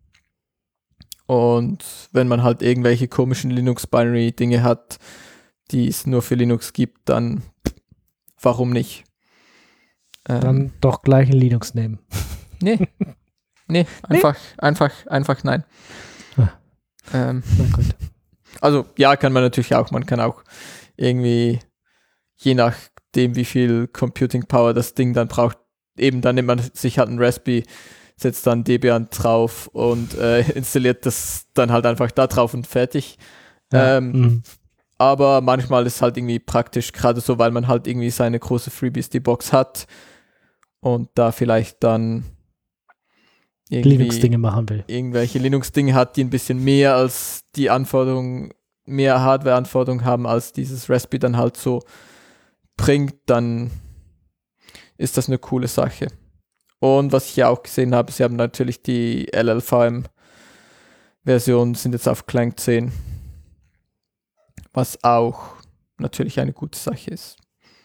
und wenn man halt irgendwelche komischen Linux-Binary-Dinge hat, die es nur für Linux gibt, dann warum nicht? Ähm, dann doch gleich ein Linux nehmen. Nee. Nee, einfach, nee. einfach, einfach nein. Ah. Ähm, Na gut. Also ja, kann man natürlich auch. Man kann auch irgendwie, je nachdem wie viel Computing Power das Ding dann braucht, eben dann nimmt man sich halt ein Raspberry, setzt dann Debian drauf und äh, installiert das dann halt einfach da drauf und fertig. Ja. Ähm, Mhm. Aber manchmal ist es halt irgendwie praktisch, gerade so, weil man halt irgendwie seine große FreeBSD-Box hat und da vielleicht dann Linux-Dinge machen will. Irgendwelche Linux-Dinge hat, die ein bisschen mehr als die Anforderungen, mehr Hardware-Anforderungen haben, als dieses Raspberry dann halt so bringt, dann ist das eine coole Sache. Und was ich ja auch gesehen habe, sie haben natürlich die L L V M-Versionen, sind jetzt auf Clang zehn, was auch natürlich eine gute Sache ist.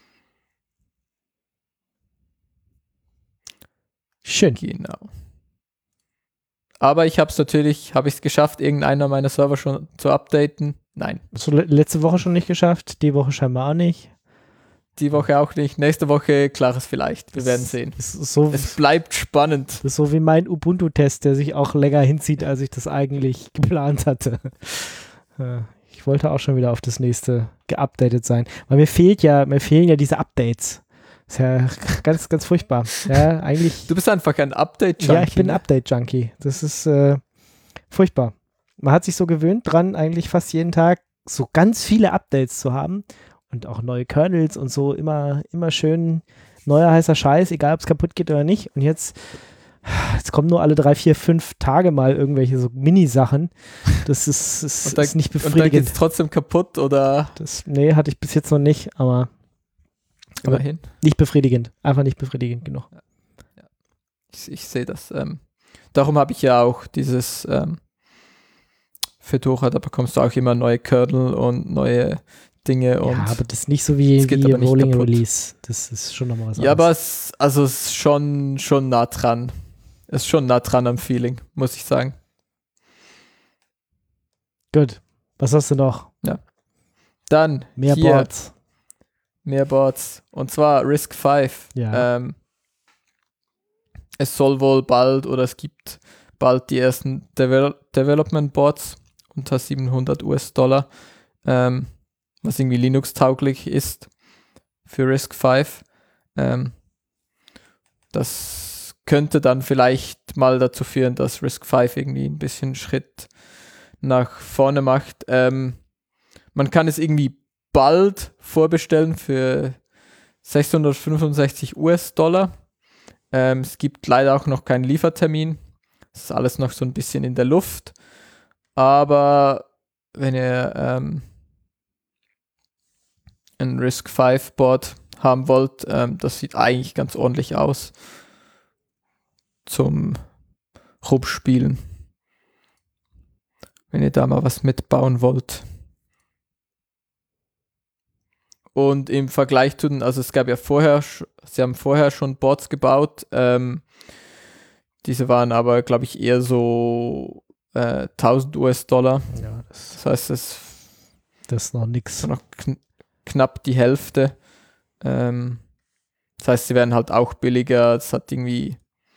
Schön. Genau. Aber ich habe es natürlich, habe ich es geschafft, irgendeiner meiner Server schon zu updaten? Nein. So le- letzte Woche schon nicht geschafft, die Woche scheinbar auch nicht. Die Woche auch nicht. Nächste Woche klares vielleicht. Wir werden sehen. Es, ist so, es bleibt spannend. Das ist so wie mein Ubuntu-Test, der sich auch länger hinzieht, als ich das eigentlich geplant hatte. Ich wollte auch schon wieder auf das nächste geupdatet sein. Weil mir fehlt ja, mir fehlen ja diese Updates. Ist ja ganz, ganz furchtbar. Ja, eigentlich. Du bist einfach ein Update-Junkie. Ja, ich bin ein Update-Junkie. Das ist äh, furchtbar. Man hat sich so gewöhnt dran, eigentlich fast jeden Tag so ganz viele Updates zu haben und auch neue Kernels und so immer, immer schön neuer heißer Scheiß, egal ob es kaputt geht oder nicht. Und jetzt, jetzt kommen nur alle drei, vier, fünf Tage mal irgendwelche so Mini-Sachen. Das ist, ist, da, ist nicht befriedigend. Und dann geht es trotzdem kaputt, oder? Das, nee, hatte ich bis jetzt noch nicht, aber immerhin. Nicht befriedigend. Einfach nicht befriedigend genug. Ja. Ja. Ich, ich sehe das. Ähm, darum habe ich ja auch dieses ähm, Fedora, da bekommst du auch immer neue Kernel und neue Dinge. Und ja, aber das ist nicht so wie, geht wie aber nicht Rolling kaputt. Release. Das ist schon nochmal was Ja, anderes. aber es, also es ist schon, schon nah dran. Es ist schon nah dran am Feeling, muss ich sagen. Gut. Was hast du noch? Dann Mehr hier Boards. mehr Boards. Und zwar RISC fünf. Ja. Ähm, es soll wohl bald oder es gibt bald die ersten Devel- Development Boards unter siebenhundert US-Dollar, ähm, was irgendwie Linux-tauglich ist für RISC fünf. Ähm, das könnte dann vielleicht mal dazu führen, dass RISC fünf irgendwie ein bisschen Schritt nach vorne macht. Ähm, man kann es irgendwie bald vorbestellen für sechshundertfünfundsechzig US-Dollar. Ähm, es gibt leider auch noch keinen Liefertermin. Das ist alles noch so ein bisschen in der Luft. Aber wenn ihr ähm, ein RISC fünf Board haben wollt, ähm, das sieht eigentlich ganz ordentlich aus zum Rumspielen. Wenn ihr da mal was mitbauen wollt. Und im Vergleich zu den, also es gab ja vorher, sie haben vorher schon Boards gebaut, ähm, diese waren aber, glaube ich, eher so äh, tausend US-Dollar. Ja, das, Das heißt, es das ist noch nix. ist noch kn- knapp die Hälfte. Ähm, das heißt, sie werden halt auch billiger. Es hat irgendwie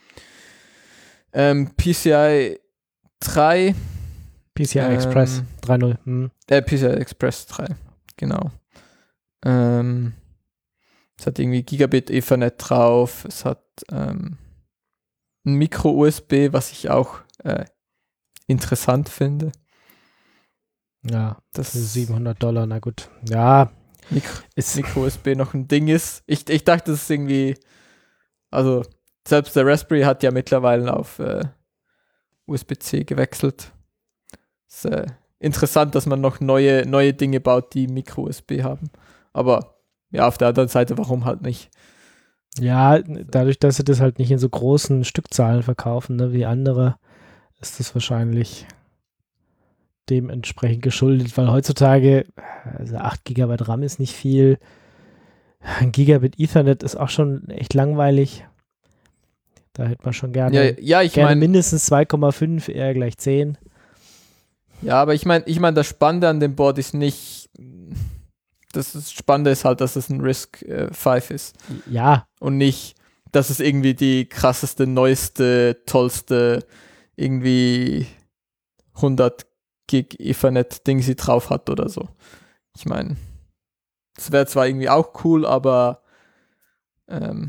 ähm, P C I drei, P C I ähm, Express drei Punkt null. Hm. äh, P C I Express drei, genau. Ähm, es hat irgendwie Gigabit Ethernet drauf. Es hat ähm, ein Micro-U S B, was ich auch äh, interessant finde. Ja, Das für siebenhundert Dollar, na gut. Ja, Mik- ist, Micro-U S B noch ein Ding ist. Ich, ich dachte, das ist irgendwie, also selbst der Raspberry hat ja mittlerweile auf äh, U S B C gewechselt. Ist äh, interessant, dass man noch neue, neue Dinge baut, die Micro-U S B haben. Aber ja, auf der anderen Seite, warum halt nicht? ja, dadurch, dass sie das halt nicht in so großen Stückzahlen verkaufen, ne, wie andere, ist das wahrscheinlich dementsprechend geschuldet, weil heutzutage, also acht Gigabyte RAM ist nicht viel. Ein Gigabit Ethernet ist auch schon echt langweilig. Da hätte man schon gerne, Ja, ja ich gerne meine, mindestens zwei Komma fünf, eher gleich zehn. ja, aber ich meine, ich meine, das Spannende an dem Board ist nicht, das ist, Spannende ist halt, dass es ein RISC äh, fünf ist Ja, und nicht, dass es irgendwie die krasseste, neueste, tollste, irgendwie hundert Gig Ethernet Ding sie drauf hat oder so. Ich meine, das wäre zwar irgendwie auch cool, aber ähm,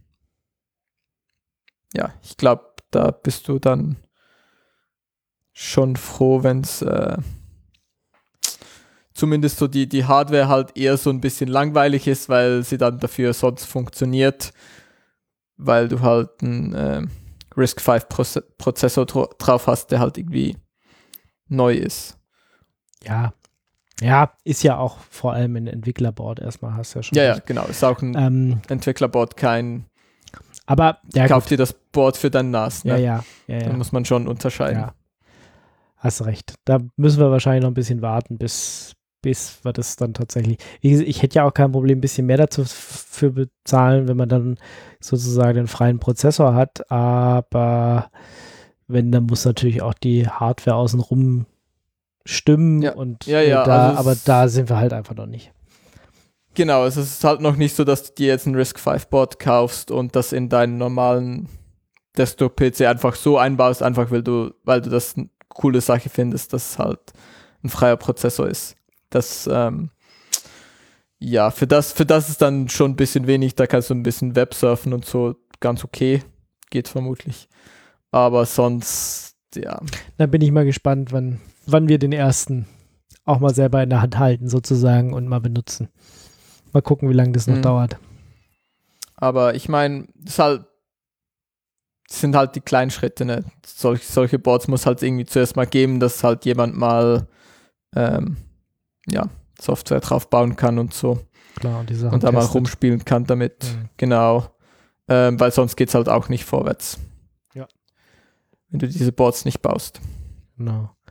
ja, ich glaube, da bist du dann schon froh, wenn es äh, zumindest so die, die Hardware halt eher so ein bisschen langweilig ist, weil sie dann dafür sonst funktioniert, weil du halt einen äh, RISC fünf Proze- Prozessor dro- drauf hast, der halt irgendwie neu ist. ja. Ja, ist ja auch vor allem ein Entwicklerboard erstmal, hast du ja schon. Ja, ja, recht. genau. Ist auch ein Ähm, Entwicklerboard, kein aber, ja, kauf gut. dir das Board für dein N A S. Ne? Ja, ja, ja, Da ja. muss man schon unterscheiden. Ja. Hast recht. Da müssen wir wahrscheinlich noch ein bisschen warten, bis, bis wir das dann tatsächlich. Wie gesagt, ich hätte ja auch kein Problem, ein bisschen mehr dazu f- für bezahlen, wenn man dann sozusagen den freien Prozessor hat. Aber wenn, dann muss natürlich auch die Hardware außenrum stimmen. Ja. Und Ja, äh, ja, da, also es- aber da sind wir halt einfach noch nicht. Genau, also es ist halt noch nicht so, dass du dir jetzt ein RISC fünf Board kaufst und das in deinen normalen Desktop-P C einfach so einbaust, einfach weil du, weil du das eine coole Sache findest, dass es halt ein freier Prozessor ist. Das, ähm, ja, für das, für das ist dann schon ein bisschen wenig, da kannst du ein bisschen Websurfen und so, ganz okay, geht vermutlich. Aber sonst, ja, Da bin ich mal gespannt, wann, wann wir den ersten auch mal selber in der Hand halten sozusagen und mal benutzen. Mal gucken, wie lange das noch Mhm. dauert. aber ich meine, es halt, das sind halt die kleinen Schritte, ne? Solch, solche Boards muss halt irgendwie zuerst mal geben, dass halt jemand mal ähm, ja, Software drauf bauen kann und so Klar, und die Sachen und da mal testet. rumspielen kann damit. Mhm. Genau. Ähm, weil sonst geht es halt auch nicht vorwärts. Ja. Wenn du diese Boards nicht baust. Genau.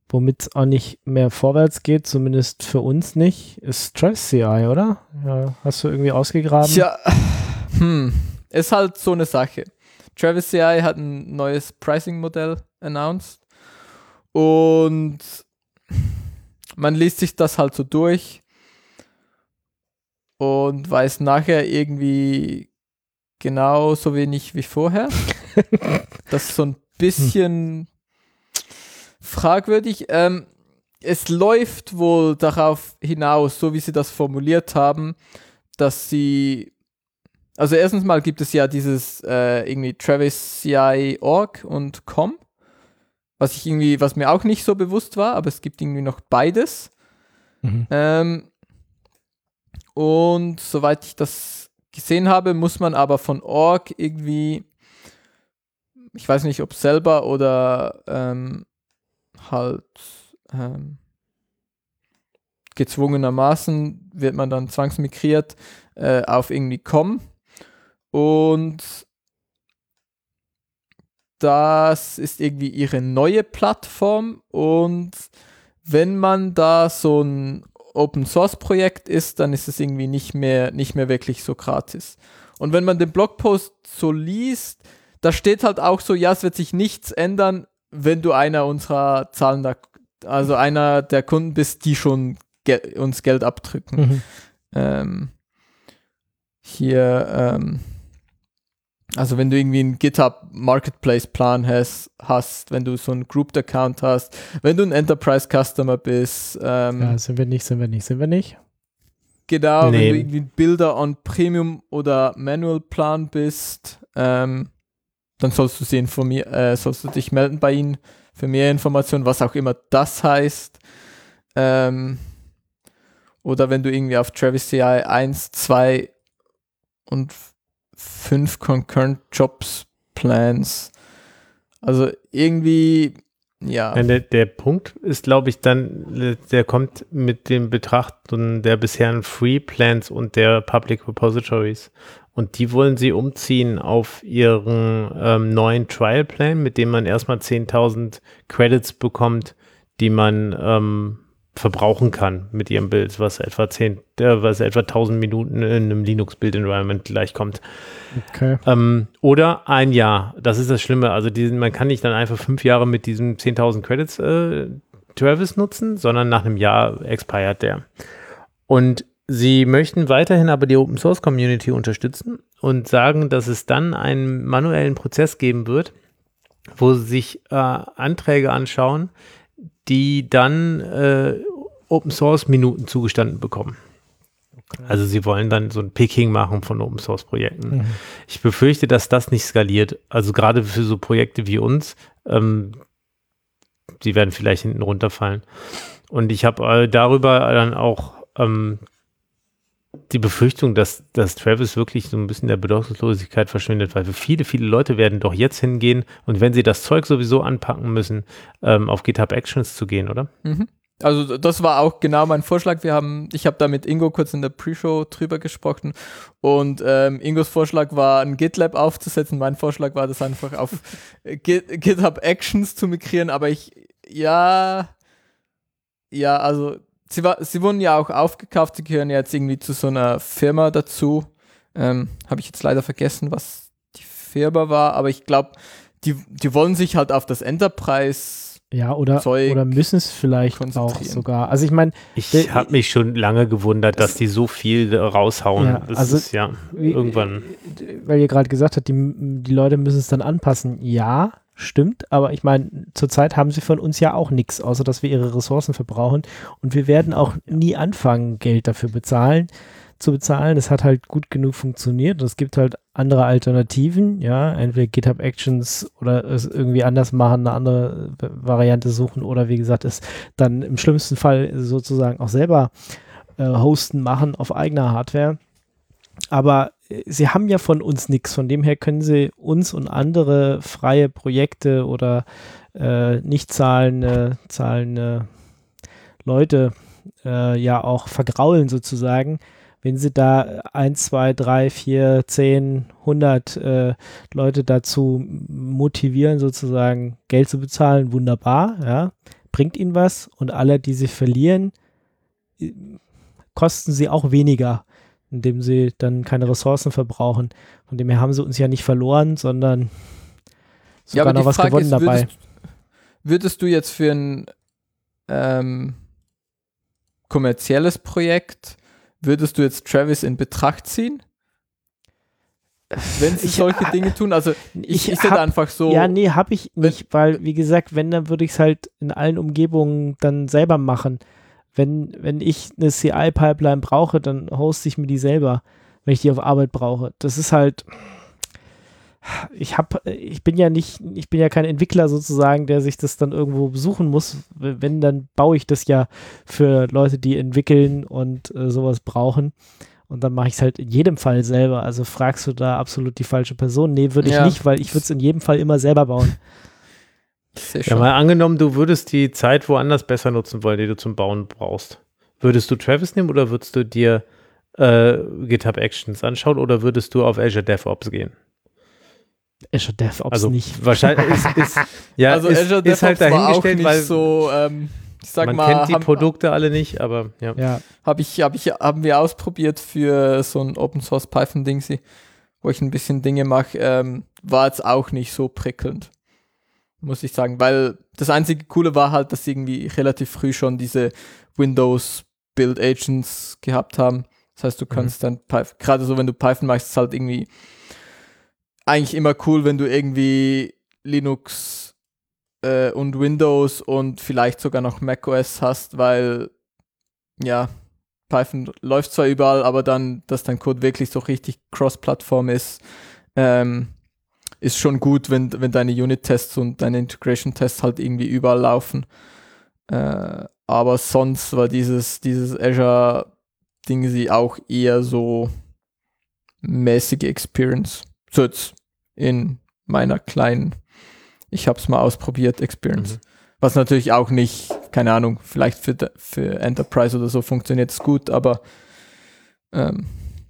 womit es auch nicht mehr vorwärts geht, zumindest für uns nicht, ist Travis C I, oder? Ja, hast du irgendwie ausgegraben? Ja, hm, ist halt so eine Sache. Travis C I hat ein neues Pricing-Modell announced und man liest sich das halt so durch und weiß nachher irgendwie genauso wenig wie vorher. Das ist so ein bisschen fragwürdig. Ähm, es läuft wohl darauf hinaus, so wie sie das formuliert haben, dass sie, also erstens mal gibt es ja dieses äh, irgendwie Travis C I Punkt org und com, was ich irgendwie, was mir auch nicht so bewusst war, aber es gibt irgendwie noch beides. Mhm. Ähm, und soweit ich das gesehen habe, muss man aber von Org irgendwie, ich weiß nicht, ob selber oder ähm, halt ähm, gezwungenermaßen wird man dann zwangsmigriert äh, auf irgendwie com. Und das ist irgendwie ihre neue Plattform und wenn man da so ein Open-Source-Projekt ist, dann ist es irgendwie nicht mehr, nicht mehr wirklich so gratis. Und wenn man den Blogpost so liest, da steht halt auch so, ja, es wird sich nichts ändern, wenn du einer unserer zahlender, also einer der Kunden bist, die schon ge- uns Geld abdrücken. Mhm. Ähm, hier, ähm, also wenn du irgendwie einen GitHub Marketplace Plan hast, hast, wenn du so einen Grouped Account hast, wenn du ein Enterprise Customer bist. Ähm, Ja, sind wir nicht, sind wir nicht, sind wir nicht. Genau, Nee. wenn du irgendwie ein Builder on Premium oder Manual Plan bist, ähm, dann sollst du sie informieren, äh, sollst du dich melden bei ihnen für mehr Informationen, was auch immer das heißt. Ähm, oder wenn du irgendwie auf Travis C I eins, zwei und fünf Concurrent Jobs Plans. Also irgendwie, ja. Ja, der, der Punkt ist, glaube ich, dann, der kommt mit dem Betrachten der bisherigen Free Plans und der Public Repositories. Und die wollen sie umziehen auf ihren ähm, neuen Trial Plan, mit dem man erstmal zehntausend Credits bekommt, die man ähm, verbrauchen kann mit ihrem Bild, was etwa zehn, äh, was etwa tausend Minuten in einem Linux-Build-Environment gleichkommt. Okay. Ähm, oder ein Jahr. Das ist das Schlimme. Also diesen, man kann nicht dann einfach fünf Jahre mit diesem zehntausend Credits äh, Travis nutzen, sondern nach einem Jahr expired der. Und sie möchten weiterhin aber die Open Source Community unterstützen und sagen, dass es dann einen manuellen Prozess geben wird, wo sie sich äh, Anträge anschauen, die dann äh, Open Source Minuten zugestanden bekommen. Okay. Also sie wollen dann so ein Picking machen von Open Source Projekten. Mhm. Ich befürchte, dass das nicht skaliert. Also gerade für so Projekte wie uns, ähm, die werden vielleicht hinten runterfallen. Und ich habe äh, darüber dann auch ähm, die Befürchtung, dass, dass Travis wirklich so ein bisschen der Bedeutungslosigkeit verschwindet, weil viele, viele Leute werden doch jetzt hingehen und wenn sie das Zeug sowieso anpacken müssen, ähm, auf GitHub Actions zu gehen, oder? Mhm. Also das war auch genau mein Vorschlag. Wir haben, ich habe da mit Ingo kurz in der Pre-Show drüber gesprochen und ähm, Ingos Vorschlag war, ein GitLab aufzusetzen. Mein Vorschlag war, das einfach auf Git, GitHub Actions zu migrieren, aber ich, ja, ja, also Sie, war, sie wurden ja auch aufgekauft, sie gehören ja jetzt irgendwie zu so einer Firma dazu. Ähm, habe ich jetzt leider vergessen, was die Firma war, aber ich glaube, die, die wollen sich halt auf das Enterprise Ja, oder, Zeug oder müssen es vielleicht auch konzentrieren. sogar. Also ich meine, Ich habe mich schon lange gewundert, dass die so viel raushauen. Ja, das also ist ja wie- irgendwann. weil ihr gerade gesagt habt, die, die Leute müssen es dann anpassen. Ja, stimmt, aber ich meine, zurzeit haben sie von uns ja auch nichts, außer dass wir ihre Ressourcen verbrauchen und wir werden auch nie anfangen, Geld dafür bezahlen, zu bezahlen. Es hat halt gut genug funktioniert und es gibt halt andere Alternativen, ja, entweder GitHub Actions oder es irgendwie anders machen, eine andere Variante suchen oder wie gesagt, es dann im schlimmsten Fall sozusagen auch selber äh, hosten machen auf eigener Hardware. Aber äh, sie haben ja von uns nichts, von dem her können sie uns und andere freie Projekte oder äh, nicht zahlende, zahlende Leute äh, ja auch vergraulen sozusagen, wenn sie da eins, zwei, drei, vier, zehn, hundert äh, Leute dazu motivieren sozusagen Geld zu bezahlen, wunderbar, ja. bringt ihnen was und alle, die sie verlieren, kosten sie auch weniger, indem sie dann keine Ressourcen verbrauchen. Von dem her haben sie uns ja nicht verloren, sondern sogar ja, noch was Frage gewonnen ist, dabei. Würdest, würdest du jetzt für ein ähm, kommerzielles Projekt, würdest du jetzt Travis in Betracht ziehen? Wenn sie Ich, solche äh, Dinge tun, also ich, ich ich sehe hab- da einfach so, Ja, nee, habe ich wenn- nicht, weil, wie gesagt, wenn, dann würde ich es halt in allen Umgebungen dann selber machen. Wenn, wenn ich eine C I-Pipeline brauche, dann hoste ich mir die selber, wenn ich die auf Arbeit brauche. Das ist halt, ich habe, ich bin ja nicht, ich bin ja kein Entwickler sozusagen, der sich das dann irgendwo besuchen muss. Wenn, dann baue ich das ja für Leute, die entwickeln und äh, sowas brauchen. Und dann mache ich es halt in jedem Fall selber. Also fragst du da absolut die falsche Person? Nee, würde ich Ja. nicht, weil ich würde es in jedem Fall immer selber bauen. ich sehe Ja, schon. mal angenommen, du würdest die Zeit woanders besser nutzen wollen, die du zum Bauen brauchst. Würdest du Travis nehmen oder würdest du dir äh, GitHub Actions anschauen oder würdest du auf Azure DevOps gehen? Azure DevOps Also nicht. wahrscheinlich ist, ist, ja, also ist, Azure ist DevOps halt war auch dahingestellt, nicht weil so, ähm, ich sag man mal, kennt die haben, Produkte alle nicht, aber ja. Ja, hab ich, hab ich, haben wir ausprobiert für so ein Open Source Python Dingsy, wo ich ein bisschen Dinge mache, ähm, war jetzt auch nicht so prickelnd, muss ich sagen, weil das einzige Coole war halt, dass sie irgendwie relativ früh schon diese Windows Build Agents gehabt haben. Das heißt, du kannst dann, Python, gerade so, wenn du Python machst, ist halt irgendwie eigentlich immer cool, wenn du irgendwie Linux äh, und Windows und vielleicht sogar noch macOS hast, weil ja, Python läuft zwar überall, aber dann, dass dein Code wirklich so richtig Cross-Plattform ist, ähm, ist schon gut, wenn, wenn deine Unit-Tests und deine Integration-Tests halt irgendwie überall laufen. Äh, aber sonst war dieses, dieses Azure-Ding sie auch eher so mäßige Experience. So jetzt in meiner kleinen, ich hab's mal ausprobiert, Experience. Mhm. Was natürlich auch nicht, keine Ahnung, vielleicht für, für Enterprise oder so funktioniert es gut, aber ähm,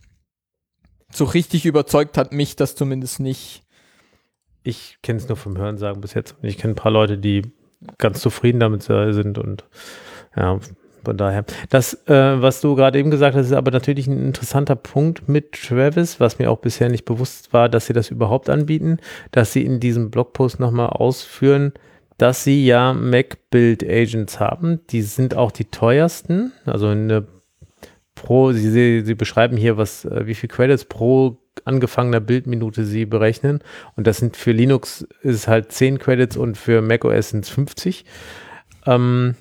so richtig überzeugt hat mich das zumindest nicht. Ich kenne es nur vom Hörensagen bis jetzt. Ich kenne ein paar Leute, die ganz zufrieden damit sind und ja, von daher. Das, äh, was du gerade eben gesagt hast, ist aber natürlich ein interessanter Punkt mit Travis, was mir auch bisher nicht bewusst war, dass sie das überhaupt anbieten, dass sie in diesem Blogpost nochmal ausführen, dass sie ja Mac-Build-Agents haben. Die sind auch die teuersten, also eine pro, sie, sie, sie beschreiben hier, was, wie viel Credits pro angefangener Bildminute sie berechnen. Und das sind für Linux ist es halt zehn Credits und für macOS sind es fünfzig. Ähm,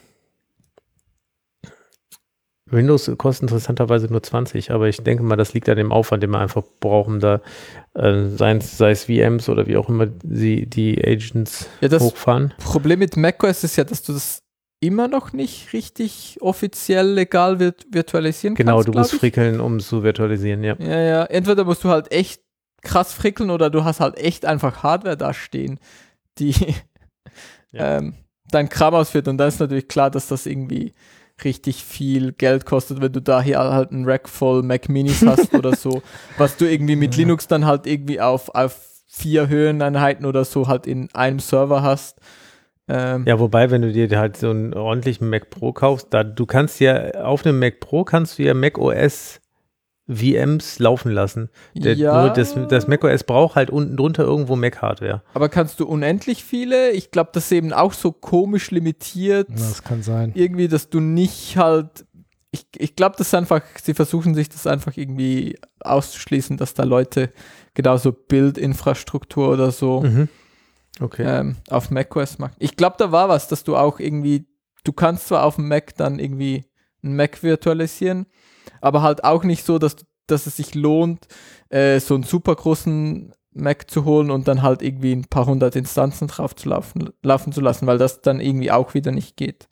Windows kostet interessanterweise nur zwanzig, aber ich denke mal, das liegt an dem Aufwand, den wir einfach brauchen, da äh, sei, sei es V Ms oder wie auch immer sie die Agents Ja, das hochfahren. Problem mit macOS ist ja, dass du das immer noch nicht richtig offiziell legal virt- virtualisieren Genau, kannst, du glaub musst ich. frickeln, um es zu virtualisieren, ja. Ja, ja. Entweder musst du halt echt krass frickeln oder du hast halt echt einfach Hardware da stehen, die Ja. ähm, dein Kram ausführt. Und dann ist natürlich klar, dass das irgendwie richtig viel Geld kostet, wenn du da hier halt einen Rack voll Mac Minis hast oder so, was du irgendwie mit Ja. Linux dann halt irgendwie auf, auf vier Höheneinheiten oder so halt in einem Server hast. Ähm, Ja, wobei, wenn du dir halt so einen ordentlichen Mac Pro kaufst, da du kannst ja auf einem Mac Pro kannst du ja macOS V Ms laufen lassen. Der, ja, Nur das, das macOS braucht halt unten drunter irgendwo Mac-Hardware. aber kannst du unendlich viele? Ich glaube, das ist eben auch so komisch limitiert. das kann sein. Irgendwie, dass du nicht halt, ich, ich glaube, das ist einfach, sie versuchen sich das einfach irgendwie auszuschließen, dass da Leute genauso Bildinfrastruktur oder so Mhm. Okay. ähm, auf macOS machen. Ich glaube, da war was, dass du auch irgendwie, du kannst zwar auf dem Mac dann irgendwie einen Mac virtualisieren, aber halt auch nicht so, dass, dass es sich lohnt, äh, so einen super großen Mac zu holen und dann halt irgendwie ein paar hundert Instanzen drauf zu laufen, laufen zu lassen, weil das dann irgendwie auch wieder nicht geht.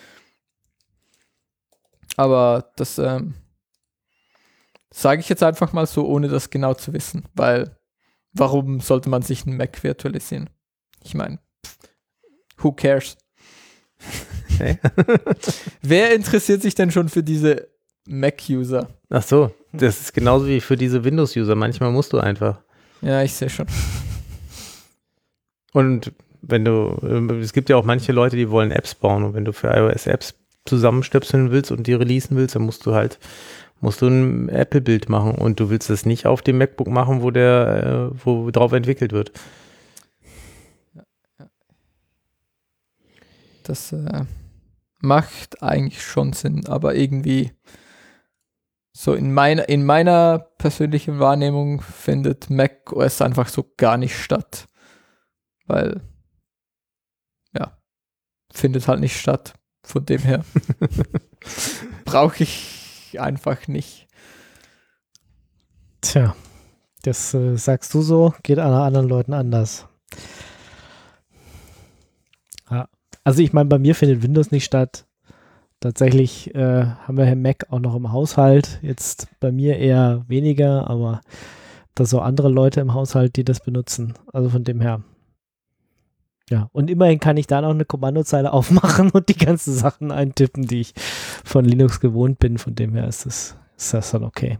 Aber das ähm, sage ich jetzt einfach mal so, ohne das genau zu wissen, weil warum sollte man sich einen Mac virtualisieren? Ich meine, who cares? Okay. Wer interessiert sich denn schon für diese Mac-User? Ach so, das ist genauso wie für diese Windows-User. Manchmal musst du einfach. Ja, ich sehe schon. Und wenn du, äh, es gibt ja auch manche Leute, die wollen Apps bauen und wenn du für iOS Apps zusammenstöpseln willst und die releasen willst, dann musst du halt, musst du ein Apple-Bild machen und du willst das nicht auf dem MacBook machen, wo der, äh, wo drauf entwickelt wird. Das äh, macht eigentlich schon Sinn, aber irgendwie so in meiner, in meiner persönlichen Wahrnehmung findet macOS einfach so gar nicht statt. Weil, ja, findet halt nicht statt. Von dem her brauche ich einfach nicht. Tja, das äh, sagst du so, geht an anderen Leuten anders. Ja. Also ich meine, bei mir findet Windows nicht statt. Tatsächlich äh, haben wir Herrn Mac auch noch im Haushalt. Jetzt bei mir eher weniger, aber da so andere Leute im Haushalt, die das benutzen. Also von dem her. Ja, und immerhin kann ich da noch eine Kommandozeile aufmachen und die ganzen Sachen eintippen, die ich von Linux gewohnt bin. Von dem her ist das, ist das dann okay.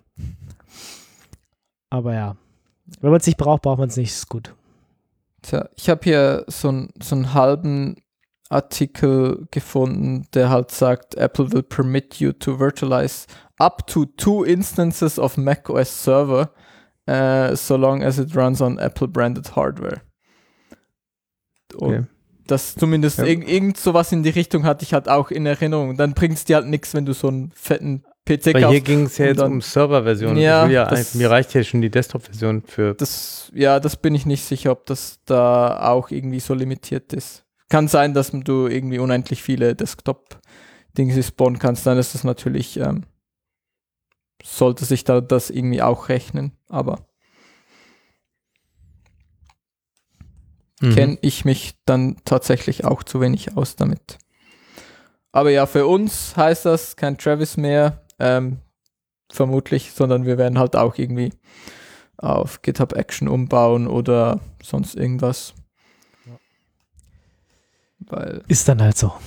Aber ja, wenn man es nicht braucht, braucht man es nicht. Ist gut. Tja, ich habe hier so, ein, so einen halben Artikel gefunden, der halt sagt, Apple will permit you to virtualize up to two instances of macOS Server uh, so long as it runs on Apple-branded hardware. Und okay. Das zumindest ja. irg- irgend sowas in die Richtung hatte ich halt auch in Erinnerung. Dann bringt es dir halt nichts, wenn du so einen fetten P C kaufst. Weil hier ging es ja jetzt dann um Server-Version. Ja, ja das, mir reicht ja schon die Desktop-Version für... Das, ja, das bin ich nicht sicher, ob das da auch irgendwie so limitiert ist. Kann sein, dass du irgendwie unendlich viele Desktop-Dinge spawnen kannst, dann ist das natürlich, ähm, sollte sich da das irgendwie auch rechnen, aber mhm. kenne ich mich dann tatsächlich auch zu wenig aus damit. Aber ja, für uns heißt das kein Travis mehr, ähm, vermutlich, sondern wir werden halt auch irgendwie auf GitHub Action umbauen oder sonst irgendwas. Weil ist dann halt so.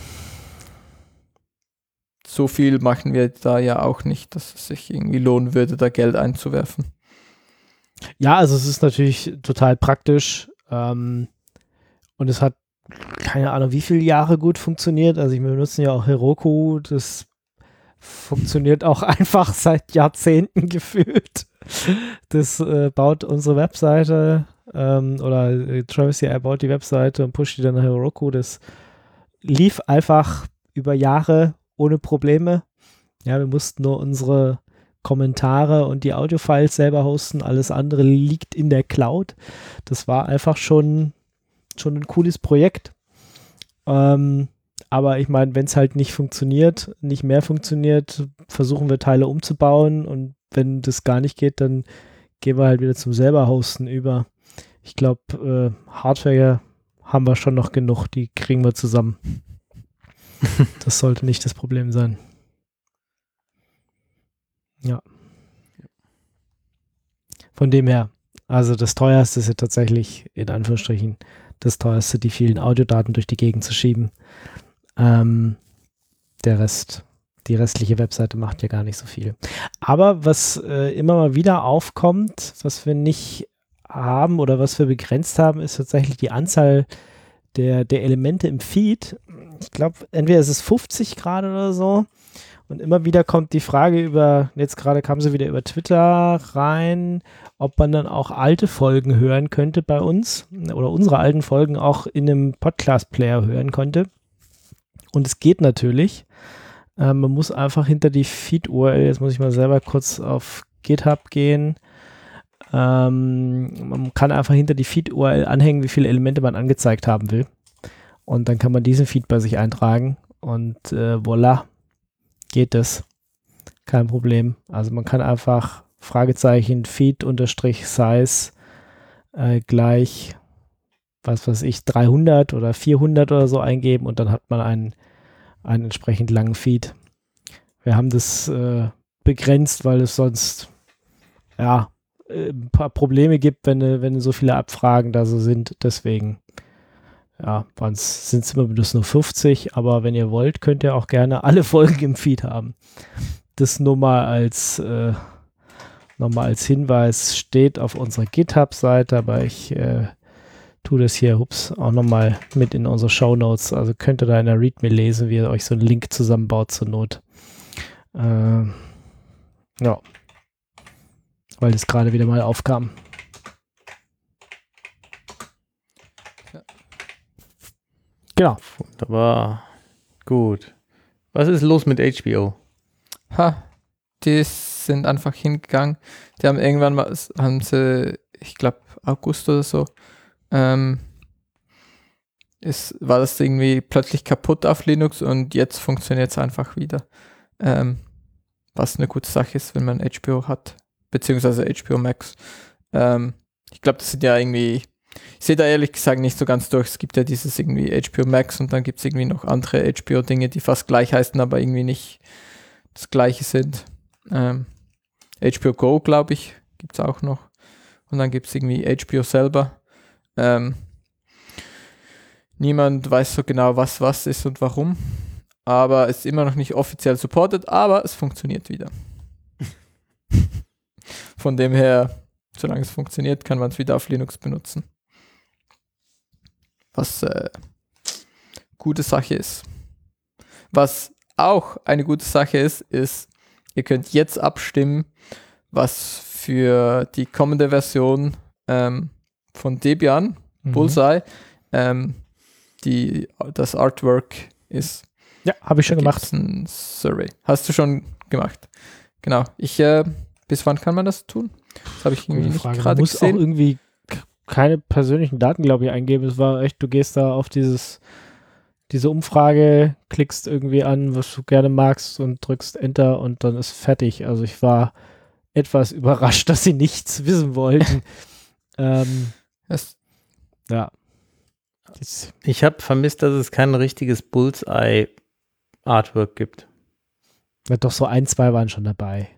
So viel machen wir da ja auch nicht, dass es sich irgendwie lohnen würde, da Geld einzuwerfen. Ja, also es ist natürlich total praktisch ähm, und es hat keine Ahnung, wie viele Jahre gut funktioniert. Also wir benutzen ja auch Heroku, das funktioniert auch einfach seit Jahrzehnten gefühlt. Das äh, baut unsere Webseite ähm, oder äh, Travis hier, er baut die Webseite und pusht die dann nach Heroku. Das lief einfach über Jahre ohne Probleme. Ja, wir mussten nur unsere Kommentare und die Audiofiles selber hosten. Alles andere liegt in der Cloud. Das war einfach schon, schon ein cooles Projekt. Ähm, aber ich meine, wenn es halt nicht funktioniert, nicht mehr funktioniert, versuchen wir Teile umzubauen und wenn das gar nicht geht, dann gehen wir halt wieder zum selber hosten über. Ich glaube, äh, Hardware haben wir schon noch genug, die kriegen wir zusammen. Das sollte nicht das Problem sein. Ja. Von dem her, also das teuerste ist ja tatsächlich, in Anführungsstrichen, das teuerste, die vielen Audiodaten durch die Gegend zu schieben. Ähm, der Rest, die restliche Webseite macht ja gar nicht so viel. Aber was äh, immer mal wieder aufkommt, was wir nicht haben oder was wir begrenzt haben, ist tatsächlich die Anzahl der, der Elemente im Feed. Ich glaube, entweder ist es fünfzig gerade oder so. Und immer wieder kommt die Frage über, jetzt gerade kam sie wieder über Twitter rein, ob man dann auch alte Folgen hören könnte bei uns oder unsere alten Folgen auch in einem Podcast-Player hören konnte. Und es geht natürlich. Äh, man muss einfach hinter die Feed-U R L, jetzt muss ich mal selber kurz auf GitHub gehen. Ähm, man kann einfach hinter die Feed-U R L anhängen, wie viele Elemente man angezeigt haben will. Und dann kann man diesen Feed bei sich eintragen und äh, voilà, geht das. Kein Problem. Also man kann einfach Fragezeichen Feed-Size äh, gleich, was weiß ich, dreihundert oder vierhundert oder so eingeben und dann hat man einen, einen entsprechend langen Feed. Wir haben das äh, begrenzt, weil es sonst ja ein paar Probleme gibt, wenn, wenn so viele Abfragen da so sind. Deswegen ja, sind es immer bloß nur fünfzig, aber wenn ihr wollt, könnt ihr auch gerne alle Folgen im Feed haben. Das nur mal als äh, nochmal als Hinweis steht auf unserer GitHub-Seite, aber ich äh, tue das hier, hups, auch nochmal mit in unsere Shownotes. Also könnt ihr da in der README lesen, wie ihr euch so einen Link zusammenbaut zur Not. Äh, ja. Weil das gerade wieder mal aufkam. Ja. Genau. Wunderbar. Gut. Was ist los mit H B O? Ha, die sind einfach hingegangen. Die haben irgendwann mal, haben sie, ich glaube August oder so, ähm, ist, war das irgendwie plötzlich kaputt auf Linux und jetzt funktioniert es einfach wieder. Ähm, was eine gute Sache ist, wenn man H B O hat, beziehungsweise H B O Max. Ähm, ich glaube, das sind ja irgendwie, ich sehe da ehrlich gesagt nicht so ganz durch. Es gibt ja dieses irgendwie H B O Max und dann gibt es irgendwie noch andere H B O-Dinge, die fast gleich heißen, aber irgendwie nicht das Gleiche sind. Ähm, H B O Go, glaube ich, gibt es auch noch. Und dann gibt es irgendwie H B O selber. Ähm, niemand weiß so genau, was was ist und warum. Aber es ist immer noch nicht offiziell supported, aber es funktioniert wieder. Von dem her, solange es funktioniert, kann man es wieder auf Linux benutzen. Was äh, gute Sache ist. Was auch eine gute Sache ist, ist, ihr könnt jetzt abstimmen, was für die kommende Version ähm, von Debian, mhm. Bullseye, ähm, die, das Artwork ist. Ja, habe ich schon gemacht. Ein Survey. Hast du schon gemacht? Genau. Ich, äh, bis wann kann man das tun? Das habe ich irgendwie nicht gerade gesehen. Du musst auch irgendwie keine persönlichen Daten, glaube ich, eingeben. Es war echt, du gehst da auf dieses diese Umfrage, klickst irgendwie an, was du gerne magst und drückst Enter und dann ist fertig. Also ich war etwas überrascht, dass sie nichts wissen wollten. ähm, das ja. Ich habe vermisst, dass es kein richtiges Bullseye-Artwork gibt. Ja, doch, so ein, zwei waren schon dabei.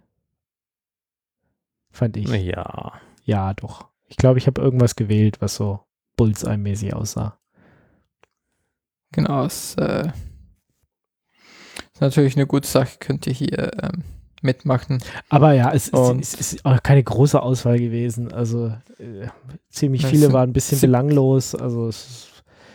Fand ich. Ja. Ja, doch. Ich glaube, ich habe irgendwas gewählt, was so Bullseye-mäßig aussah. Genau, es äh, ist natürlich eine gute Sache, könnt ihr hier ähm, mitmachen. Aber ja, es, es, es ist auch keine große Auswahl gewesen. Also äh, ziemlich viele waren ein bisschen belanglos. Also es ist,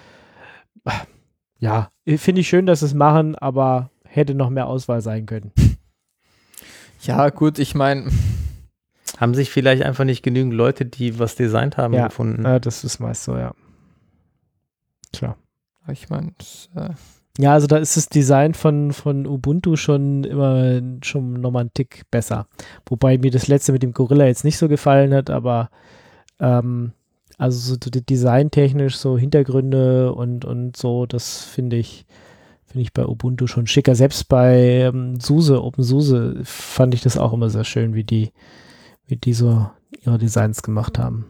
ja, finde ich schön, dass sie es machen, aber hätte noch mehr Auswahl sein können. Ja, gut, ich meine, haben sich vielleicht einfach nicht genügend Leute, die was designt haben, ja, gefunden. Ja, das ist meist so, ja. Tja. Ich meine, äh ja, also da ist das Design von, von Ubuntu schon immer schon nochmal einen Tick besser. Wobei mir das letzte mit dem Gorilla jetzt nicht so gefallen hat, aber ähm, also so designtechnisch so Hintergründe und, und so, das finde ich finde ich bei Ubuntu schon schicker. Selbst bei ähm, SUSE, OpenSUSE fand ich das auch immer sehr schön, wie die wie die so ihre Designs gemacht haben.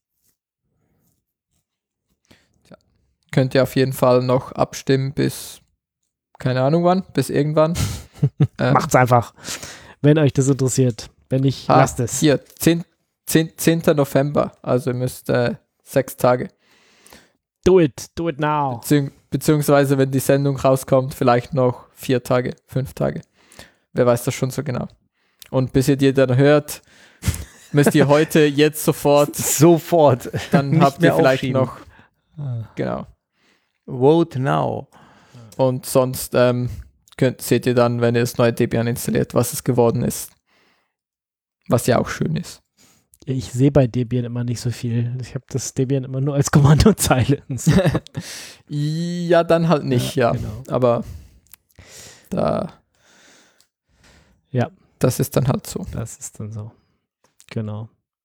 Könnt ihr auf jeden Fall noch abstimmen bis, keine Ahnung wann, bis irgendwann. ähm, Macht's einfach, wenn euch das interessiert. Wenn nicht, ah, lasst es. Hier, zehnten November, also ihr müsst äh, sechs Tage. Do it, do it now. Bezieh- beziehungsweise, wenn die Sendung rauskommt, vielleicht noch vier Tage, fünf Tage. Wer weiß das schon so genau. Und bis ihr die dann hört, müsst ihr heute, jetzt sofort. Sofort. Dann habt ihr vielleicht noch. Ah. Genau. Vote now. Und sonst ähm, könnt, seht ihr dann, wenn ihr das neue Debian installiert, was es geworden ist. Was ja auch schön ist. Ich sehe bei Debian immer nicht so viel. Ich habe das Debian immer nur als Kommandozeile. So. Ja, dann halt nicht, ja. ja. Genau. Aber da. Ja. Das ist dann halt so. Das ist dann so. Genau.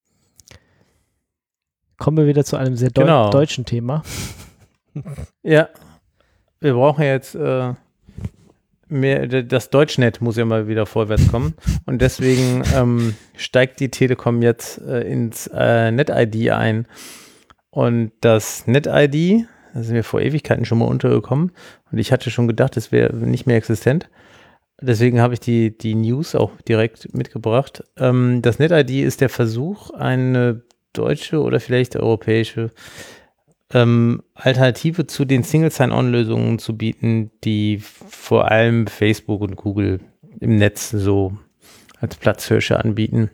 Kommen wir wieder zu einem sehr deu- genau. deutschen Thema. Ja, wir brauchen jetzt äh, mehr, das Deutschnet muss ja mal wieder vorwärts kommen und deswegen ähm, steigt die Telekom jetzt äh, ins äh, NetID ein und das NetID, das ist mir vor Ewigkeiten schon mal untergekommen und ich hatte schon gedacht, das wäre nicht mehr existent. Deswegen habe ich die, die News auch direkt mitgebracht. Ähm, das NetID ist der Versuch, eine deutsche oder vielleicht europäische ähm, Alternative zu den Single Sign-On-Lösungen zu bieten, die vor allem Facebook und Google im Netz so als Platzhirsche anbieten.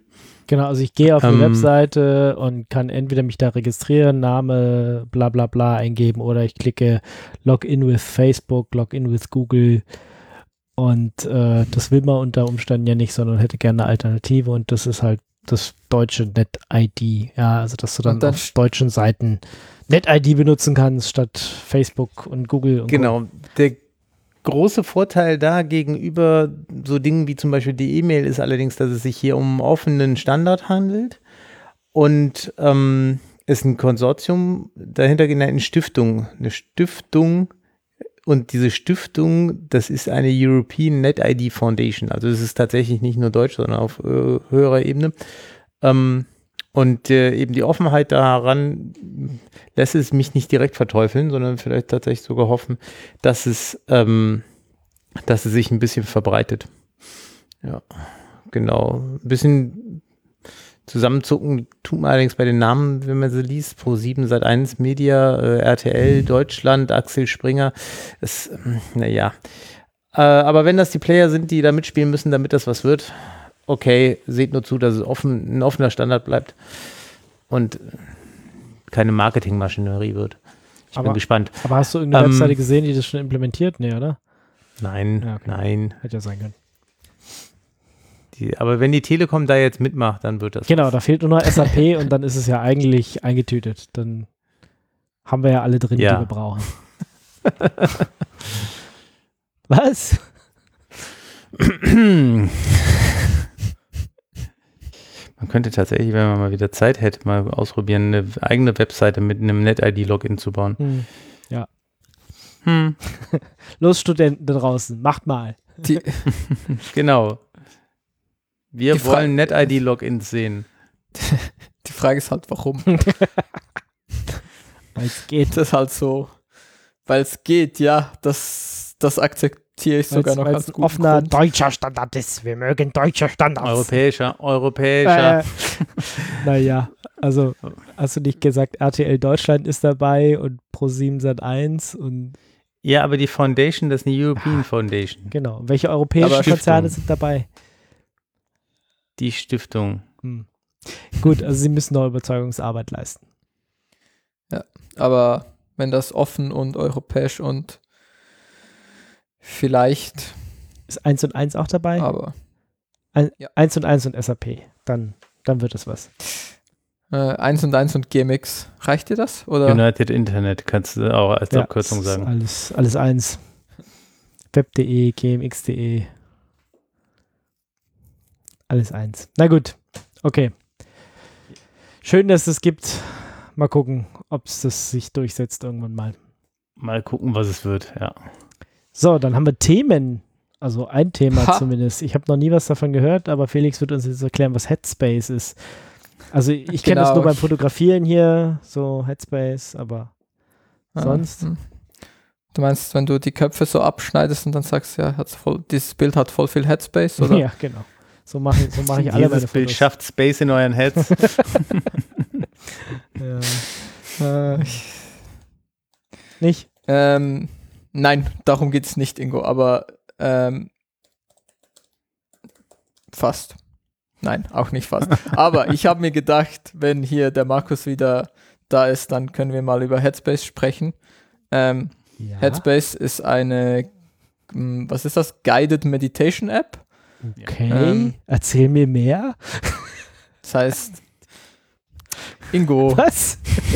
Genau, also ich gehe auf eine Ähm, Webseite und kann entweder mich da registrieren, Name, bla bla bla eingeben oder ich klicke Login with Facebook, Login with Google und äh, das will man unter Umständen ja nicht, sondern hätte gerne eine Alternative und das ist halt das deutsche NetID. Ja, also dass du dann, Und dann auf deutschen Seiten NetID benutzen kannst statt Facebook und Google und Genau. Der große Vorteil da gegenüber so Dingen wie zum Beispiel die E-Mail ist allerdings, dass es sich hier um einen offenen Standard handelt und ähm, es ein Konsortium dahinter genannt, eine Stiftung. Eine Stiftung und diese Stiftung, das ist eine European NetID Foundation. Also es ist tatsächlich nicht nur deutsch, sondern auf äh, höherer Ebene. Ähm, Und äh, eben die Offenheit daran lässt es mich nicht direkt verteufeln, sondern vielleicht tatsächlich sogar hoffen, dass es, ähm, dass es sich ein bisschen verbreitet. Ja, genau. Ein bisschen zusammenzucken tut man allerdings bei den Namen, wenn man sie liest. ProSieben, Sat eins Media, äh, R T L, Deutschland, Axel Springer. Es, naja. Äh, aber wenn das die Player sind, die da mitspielen müssen, damit das was wird, okay, seht nur zu, dass es offen, ein offener Standard bleibt und keine Marketingmaschinerie wird. Ich Aber- bin gespannt. Aber hast du irgendeine Ähm, Webseite gesehen, die das schon implementiert? Nee, oder? Nein, Ja, okay. nein. Hätte ja sein können. Die, aber wenn die Telekom da jetzt mitmacht, dann wird das. Genau, was. da fehlt nur noch S A P und dann ist es ja eigentlich eingetütet. Dann haben wir ja alle drin, Ja. die wir brauchen. Was? Man könnte tatsächlich, wenn man mal wieder Zeit hätte, mal ausprobieren, eine eigene Webseite mit einem NetID-Login zu bauen. Hm. Hm. Los, Studenten da draußen, macht mal. Die, Genau. Wir Die Fra- wollen NetID-Logins sehen. die Frage ist halt, warum? Weil es geht. Das ist halt so, weil es geht, ja, das, das akzeptiere ich sogar noch Weil als es ein guten offener Grund. deutscher Standard ist. Wir mögen deutsche Standards. Europäischer, europäischer. Äh, naja, also hast du nicht gesagt, R T L Deutschland ist dabei und ProSieben Sat eins und Ja, aber die Foundation, das ist eine European Foundation. genau. Welche europäischen Aber Konzerne Stiftung. sind dabei? Die Stiftung. Hm. Gut, also sie müssen noch Überzeugungsarbeit leisten. Aber wenn das offen und europäisch und vielleicht, Ist eins und eins auch dabei? aber eins und eins und S A P. Dann, dann wird es was. äh, eins und eins und G M X, reicht dir das? Oder? United Internet kannst du auch als Ja, Abkürzung ist sagen. Alles, alles eins. web punkt de, g m x punkt de. Alles eins. Na gut, okay. Schön, dass es gibt. Mal gucken, ob es das sich durchsetzt irgendwann mal. Mal gucken, was es wird, ja. So, dann haben wir Themen. Also ein Thema Ha. zumindest. Ich habe noch nie was davon gehört, aber Felix wird uns jetzt erklären, was Headspace ist. Also ich kenne das Genau. nur beim Fotografieren hier, so Headspace, aber Ah, sonst? hm. Du meinst, wenn du die Köpfe so abschneidest und dann sagst, ja, hat's voll, dieses Bild hat voll viel Headspace, oder? ja, genau. So mache so mach ich alle meine Dieses Bild Fotos. schafft Space in euren Heads. Ja. Äh, Nicht? ähm, nein, darum geht es nicht, Ingo, aber ähm, fast. Nein, auch nicht fast. Aber ich habe mir gedacht, wenn hier der Markus wieder da ist, dann können wir mal über Headspace sprechen. Ähm, Ja. Headspace ist eine, mh, was ist das? Guided Meditation App. Okay, Ähm, erzähl mir mehr. Das heißt, Ingo, Was?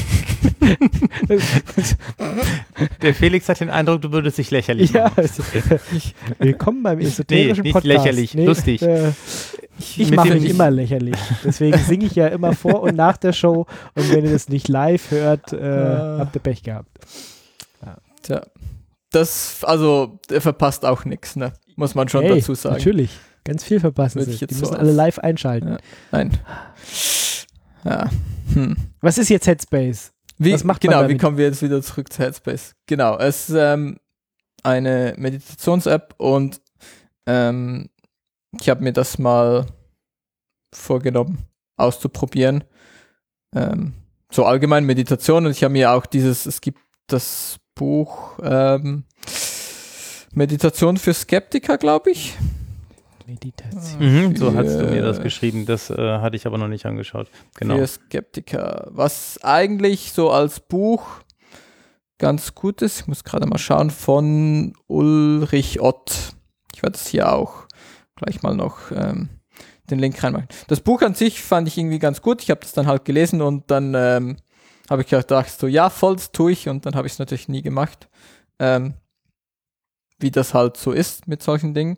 Der Felix hat den Eindruck, du würdest dich lächerlich ja, machen. also, willkommen beim esoterischen nicht Podcast. lächerlich, lustig. Äh, ich Mit mache dem- mich immer lächerlich. Deswegen singe ich ja immer vor und nach der Show. Und wenn ihr das nicht live hört, äh, Äh. habt ihr Pech gehabt. tja, das, also, er verpasst auch nichts, ne? Muss man schon Hey, dazu sagen. natürlich. Ganz viel verpassen Würde sie. ich jetzt Die so müssen als- alle live einschalten. Ja. Nein. Ja. Hm. Was ist jetzt Headspace? Wie, Was macht man genau, wie damit? kommen wir jetzt wieder zurück zu Headspace? Genau, es ist ähm, eine Meditations-App und ähm, ich habe mir das mal vorgenommen, auszuprobieren. Ähm, so allgemein Meditation und ich habe mir auch dieses, es gibt das Buch ähm, Meditation für Skeptiker, glaube ich. Meditation. Mhm, so hast du mir das geschrieben, das äh, hatte ich aber noch nicht angeschaut. Genau. Für Skeptiker. Was eigentlich so als Buch ganz gut ist, ich muss gerade mal schauen, von Ulrich Ott. Ich werde es hier auch gleich mal noch ähm, den Link reinmachen. Das Buch an sich fand ich irgendwie ganz gut. Ich habe das dann halt gelesen und dann ähm, habe ich gedacht, so ja, voll, das tue ich, und dann habe ich es natürlich nie gemacht. Ähm, wie das halt so ist mit solchen Dingen.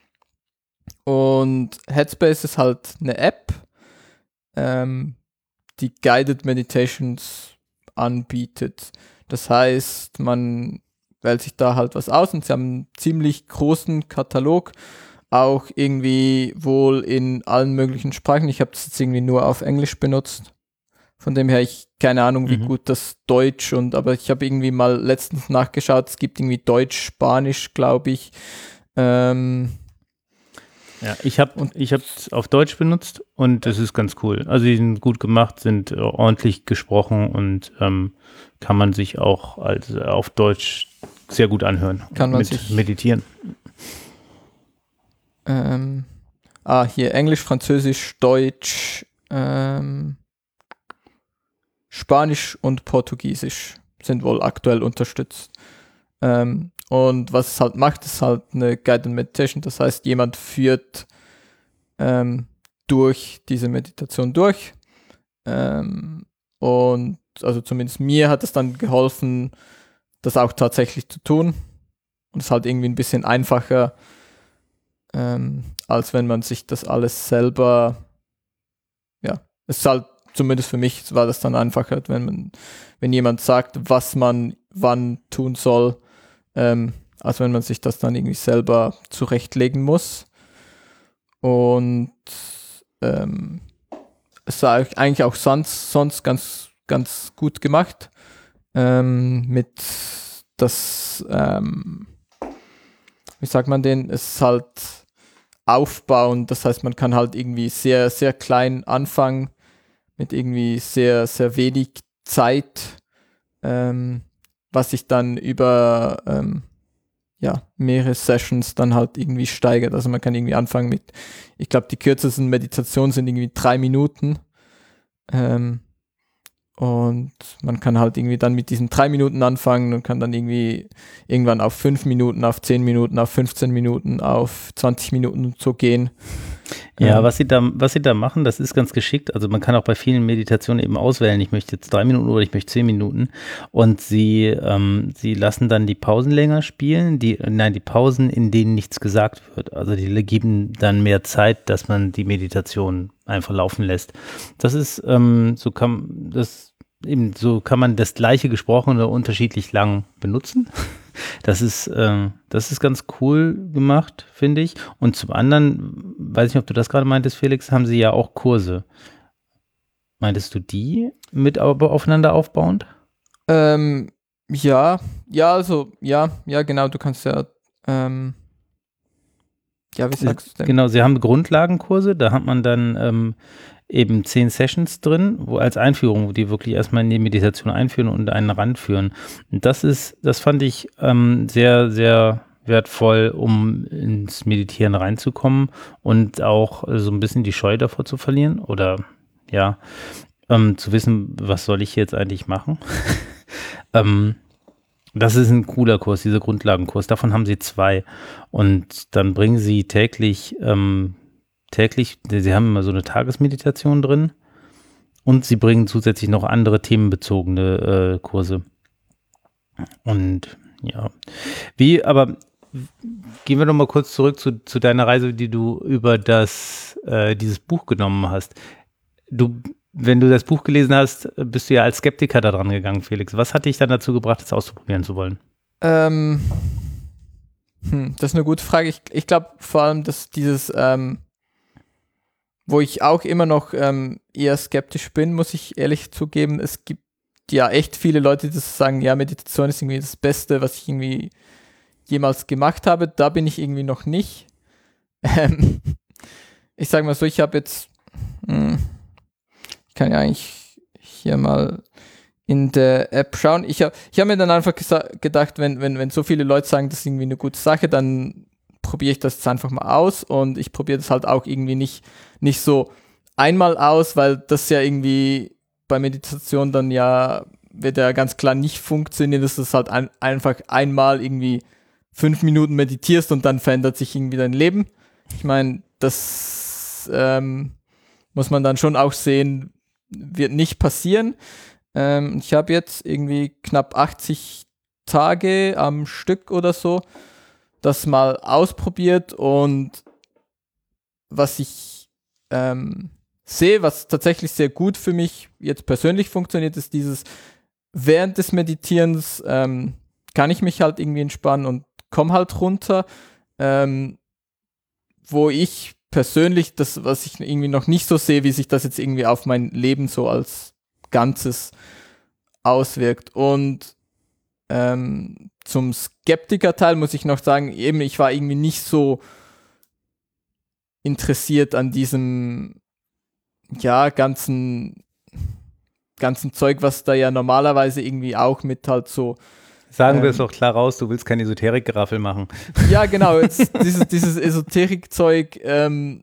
Und Headspace ist halt eine App, ähm, die Guided Meditations anbietet. Das heißt, man wählt sich da halt was aus und sie haben einen ziemlich großen Katalog, auch irgendwie wohl in allen möglichen Sprachen. Ich habe das jetzt irgendwie nur auf Englisch benutzt. Von dem her, ich keine Ahnung, wie mhm. gut das Deutsch und, aber ich habe irgendwie mal letztens nachgeschaut, es gibt irgendwie Deutsch, Spanisch, glaube ich. Ähm, ja, ich habe ich habe es auf Deutsch benutzt und es ist ganz cool. Also die sind gut gemacht, sind äh, ordentlich gesprochen und ähm, kann man sich auch als äh, auf Deutsch sehr gut anhören. Kann man mit sich meditieren. Ähm, ah, hier Englisch, Französisch, Deutsch, ähm, Spanisch und Portugiesisch sind wohl aktuell unterstützt. Ähm, und was es halt macht, ist halt eine Guided Meditation. Das heißt, jemand führt ähm, durch diese Meditation durch. Ähm, und also zumindest mir hat es dann geholfen, das auch tatsächlich zu tun. Und es ist halt irgendwie ein bisschen einfacher, ähm, als wenn man sich das alles selber, ja, es ist halt, zumindest für mich war das dann einfacher, wenn man, wenn jemand sagt, was man wann tun soll, ähm, als wenn man sich das dann irgendwie selber zurechtlegen muss. Und ähm, es war eigentlich auch sonst, sonst ganz, ganz gut gemacht. Ähm, mit das, ähm, wie sagt man denn, es ist halt aufbauen, das heißt, man kann halt irgendwie sehr, sehr klein anfangen, mit irgendwie sehr, sehr wenig Zeit, ähm, was sich dann über ähm, ja, mehrere Sessions dann halt irgendwie steigert. Also man kann irgendwie anfangen mit, ich glaube, die kürzesten Meditationen sind irgendwie drei Minuten. Ähm, und man kann halt irgendwie dann mit diesen drei Minuten anfangen und kann dann irgendwie irgendwann auf fünf Minuten, auf zehn Minuten, auf fünfzehn Minuten, auf zwanzig Minuten und so gehen. Ja, ähm, was sie da, was sie da machen, das ist ganz geschickt. Also man kann auch bei vielen Meditationen eben auswählen, ich möchte jetzt drei Minuten oder ich möchte zehn Minuten. Und sie, ähm, sie lassen dann die Pausen länger spielen, die, nein, die Pausen, in denen nichts gesagt wird. Also die geben dann mehr Zeit, dass man die Meditation einfach laufen lässt. Das ist, ähm, so kann das eben, so kann man das gleiche Gesprochene unterschiedlich lang benutzen. Das ist, äh, das ist ganz cool gemacht, finde ich. Und zum anderen, weiß nicht, ob du das gerade meintest, Felix, haben sie ja auch Kurse. Meintest du die mit aber aufeinander aufbauend? Ähm, ja, ja, also, ja, ja, genau, du kannst ja, ähm, ja, wie sagst du denn? Genau, sie haben Grundlagenkurse, da hat man dann ähm, eben zehn Sessions drin, wo als Einführung, wo die wirklich erstmal in die Meditation einführen und einen ranführen. Und das ist, das fand ich ähm, sehr, sehr wertvoll, um ins Meditieren reinzukommen und auch äh, so ein bisschen die Scheu davor zu verlieren oder ja, ähm, zu wissen, was soll ich jetzt eigentlich machen. ähm, Das ist ein cooler Kurs, dieser Grundlagenkurs. Davon haben sie zwei. Und dann bringen sie täglich, ähm, täglich, sie haben immer so eine Tagesmeditation drin. Und sie bringen zusätzlich noch andere themenbezogene äh, Kurse. Und ja, wie, aber gehen wir noch mal kurz zurück zu, zu deiner Reise, die du über das, äh, dieses Buch genommen hast. Du Wenn du das Buch gelesen hast, bist du ja als Skeptiker da dran gegangen, Felix. Was hat dich dann dazu gebracht, das auszuprobieren zu wollen? Ähm, hm, das ist eine gute Frage. Ich, ich glaube vor allem, dass dieses, ähm, wo ich auch immer noch ähm, eher skeptisch bin, muss ich ehrlich zugeben, es gibt ja echt viele Leute, die sagen, ja, Meditation ist irgendwie das Beste, was ich irgendwie jemals gemacht habe. Da bin ich irgendwie noch nicht. Ähm, ich sage mal so, ich habe jetzt mh, kann ja eigentlich hier mal in der App schauen. Ich habe ich hab mir dann einfach gesa- gedacht, wenn, wenn, wenn so viele Leute sagen, das ist irgendwie eine gute Sache, dann probiere ich das jetzt einfach mal aus und ich probiere das halt auch irgendwie nicht, nicht so einmal aus, weil das ja irgendwie bei Meditation dann ja, wird ja ganz klar nicht funktionieren, dass du es halt ein, einfach einmal irgendwie fünf Minuten meditierst und dann verändert sich irgendwie dein Leben. Ich meine, das ähm, muss man dann schon auch sehen, wird nicht passieren. Ähm, ich habe jetzt irgendwie knapp achtzig Tage am Stück oder so das mal ausprobiert und was ich ähm, sehe, was tatsächlich sehr gut für mich jetzt persönlich funktioniert, ist dieses während des Meditierens ähm, kann ich mich halt irgendwie entspannen und komme halt runter, ähm, wo ich persönlich das, was ich irgendwie noch nicht so sehe, wie sich das jetzt irgendwie auf mein Leben so als Ganzes auswirkt. Und ähm, zum Skeptiker-Teil muss ich noch sagen, eben ich war irgendwie nicht so interessiert an diesem ja, ganzen ganzen Zeug, was da ja normalerweise irgendwie auch mit halt so Sagen ähm, wir es doch klar raus, du willst kein Esoterik-Geraffel machen. Ja, genau, jetzt dieses, dieses Esoterik-Zeug ähm,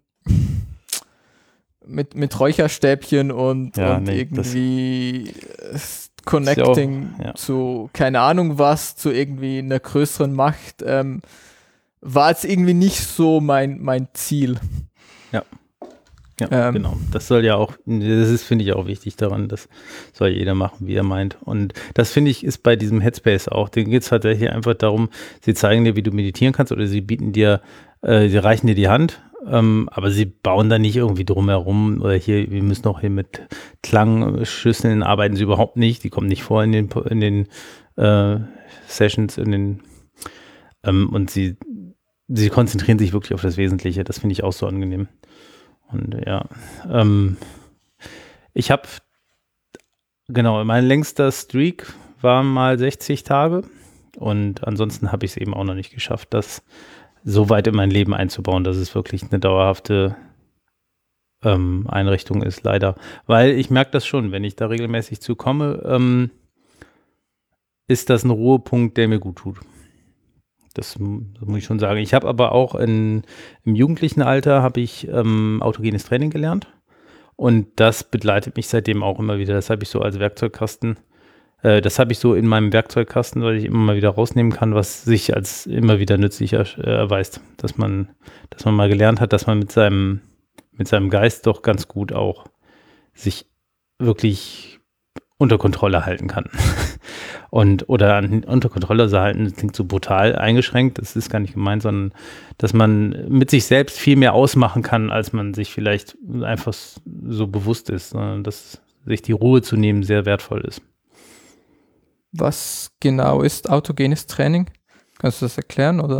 mit, mit Räucherstäbchen und, Ja, und nee, irgendwie äh, Connecting auch, ja. zu keine Ahnung was, zu irgendwie einer größeren Macht, ähm, war jetzt irgendwie nicht so mein, mein Ziel. Ja. Ja, Ähm, genau. Das soll ja auch, das ist, finde ich, auch wichtig daran, das soll jeder machen, wie er meint. Und das, finde ich, ist bei diesem Headspace auch. Denen geht es tatsächlich einfach darum, sie zeigen dir, wie du meditieren kannst oder sie bieten dir, äh, sie reichen dir die Hand, ähm, aber sie bauen da nicht irgendwie drumherum oder hier, wir müssen auch hier mit Klangschüsseln arbeiten sie überhaupt nicht. Die kommen nicht vor in den, in den äh, Sessions, in den, ähm, und sie, sie konzentrieren sich wirklich auf das Wesentliche. Das finde ich auch so angenehm. Und ja, ähm, ich habe, genau, mein längster Streak war mal sechzig Tage und ansonsten habe ich es eben auch noch nicht geschafft, das so weit in mein Leben einzubauen, dass es wirklich eine dauerhafte ähm, Einrichtung ist, leider. Weil ich merke das schon, wenn ich da regelmäßig zukomme, ähm, ist das ein Ruhepunkt, der mir gut tut. Das, das muss ich schon sagen. Ich habe aber auch in, im jugendlichen Alter habe ich ähm, autogenes Training gelernt und das begleitet mich seitdem auch immer wieder. Das habe ich so als Werkzeugkasten, äh, das habe ich so in meinem Werkzeugkasten, weil ich immer mal wieder rausnehmen kann, was sich als immer wieder nützlich er, äh, erweist. Dass man, dass man mal gelernt hat, dass man mit seinem, mit seinem Geist doch ganz gut auch sich wirklich unter Kontrolle halten kann. Und, oder an, unter Kontrolle halten, das klingt so brutal eingeschränkt, das ist gar nicht gemeint, sondern dass man mit sich selbst viel mehr ausmachen kann, als man sich vielleicht einfach so bewusst ist, sondern dass sich die Ruhe zu nehmen sehr wertvoll ist. Was genau ist autogenes Training? Kannst du das erklären oder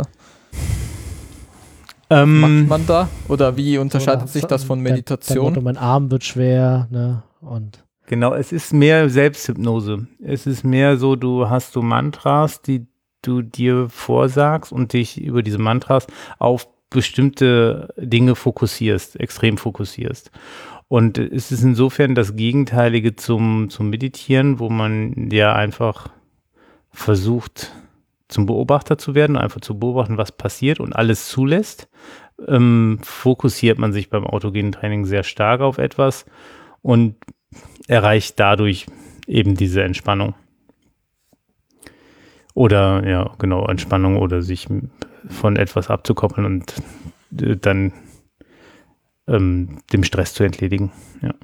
Ähm, macht man da? Oder wie unterscheidet Oder sich das von der- der Meditation? Motto, mein Arm wird schwer, ne? Und Genau, es ist mehr Selbsthypnose. Es ist mehr so, du hast so Mantras, die du dir vorsagst und dich über diese Mantras auf bestimmte Dinge fokussierst, extrem fokussierst. Und es ist insofern das Gegenteilige zum, zum Meditieren, wo man ja einfach versucht, zum Beobachter zu werden, einfach zu beobachten, was passiert und alles zulässt. Ähm, fokussiert man sich beim autogenen Training sehr stark auf etwas und erreicht dadurch eben diese Entspannung. Oder, ja, genau, Entspannung oder sich von etwas abzukoppeln und äh, dann ähm, dem Stress zu entledigen. Ja.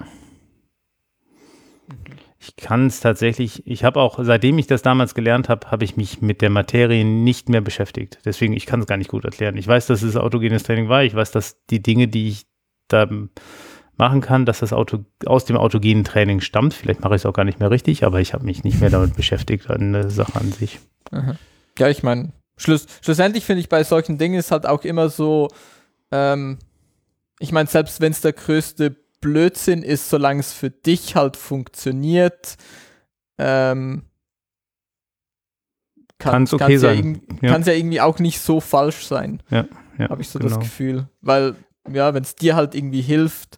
Ich kann es tatsächlich, ich habe auch, seitdem ich das damals gelernt habe, habe ich mich mit der Materie nicht mehr beschäftigt. Deswegen, ich kann es gar nicht gut erklären. Ich weiß, dass es autogenes Training war. Ich weiß, dass die Dinge, die ich da machen kann, dass das Auto aus dem autogenen Training stammt. Vielleicht mache ich es auch gar nicht mehr richtig, aber ich habe mich nicht mehr damit beschäftigt, an der Sache an sich. Aha. Ja, ich meine, Schluss, schlussendlich finde ich bei solchen Dingen ist halt auch immer so, ähm, ich meine, selbst wenn es der größte Blödsinn ist, solange es für dich halt funktioniert, ähm, kann Kann's okay ja, sein. irg- Ja. kann's ja irgendwie auch nicht so falsch sein, Ja, ja, habe ich so genau. das Gefühl. Weil, ja, wenn es dir halt irgendwie hilft,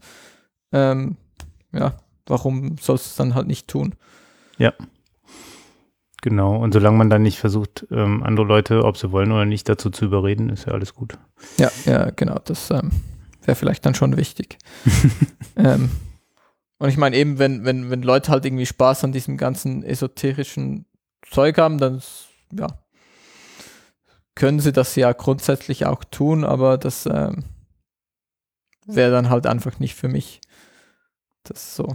ähm, ja, warum sollst du es dann halt nicht tun? Genau, und solange man dann nicht versucht, ähm, andere Leute, ob sie wollen oder nicht, dazu zu überreden, ist ja alles gut. Ja, ja, genau, das ähm, wäre vielleicht dann schon wichtig. ähm, und ich meine eben, wenn, wenn, wenn Leute halt irgendwie Spaß an diesem ganzen esoterischen Zeug haben, dann ja, können sie das ja grundsätzlich auch tun, aber das ähm, wäre dann halt einfach nicht für mich. Das ist so.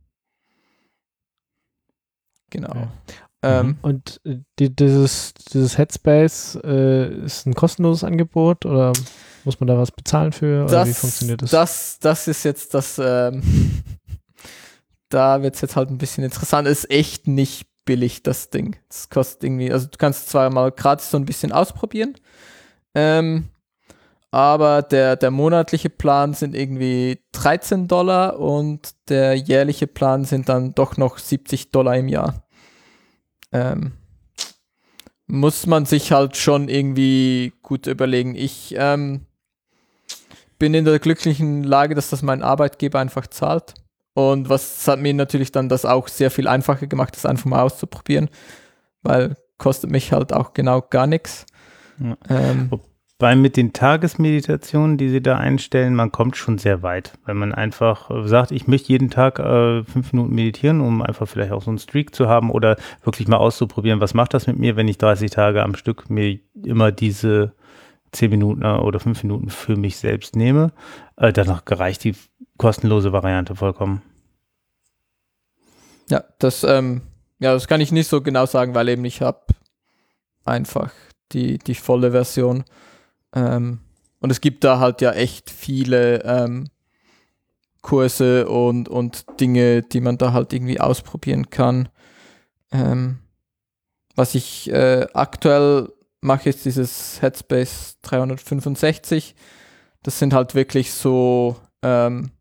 Genau. Ja. Ähm, Und die, dieses, dieses Headspace äh, ist ein kostenloses Angebot oder muss man da was bezahlen für? Oder das, wie funktioniert das? Das, das ist jetzt das, ähm, da wird es jetzt halt ein bisschen interessant. Ist echt nicht billig, das Ding. Das kostet irgendwie, also du kannst zwar mal gratis so ein bisschen ausprobieren, ähm, aber der, der monatliche Plan sind irgendwie dreizehn Dollar und der jährliche Plan sind dann doch noch siebzig Dollar im Jahr. Ähm, muss man sich halt schon irgendwie gut überlegen. Ich ähm, bin in der glücklichen Lage, dass das mein Arbeitgeber einfach zahlt. Und was hat mir natürlich dann das auch sehr viel einfacher gemacht, das einfach mal auszuprobieren, weil kostet mich halt auch genau gar nichts. Ja. Ähm, Weil mit den Tagesmeditationen, die sie da einstellen, man kommt schon sehr weit. Wenn man einfach sagt, ich möchte jeden Tag äh, fünf Minuten meditieren, um einfach vielleicht auch so einen Streak zu haben oder wirklich mal auszuprobieren, was macht das mit mir, wenn ich dreißig Tage am Stück mir immer diese zehn Minuten oder fünf Minuten für mich selbst nehme. Äh, danach gereicht die kostenlose Variante vollkommen. ja, das, ähm, ja, das kann ich nicht so genau sagen, weil eben ich habe einfach die, die volle Version. Ähm, und es gibt da halt ja echt viele ähm, Kurse und, und Dinge, die man da halt irgendwie ausprobieren kann. Ähm, was ich äh, aktuell mache, ist dieses Headspace dreihundertfünfundsechzig. Das sind halt wirklich so ähm,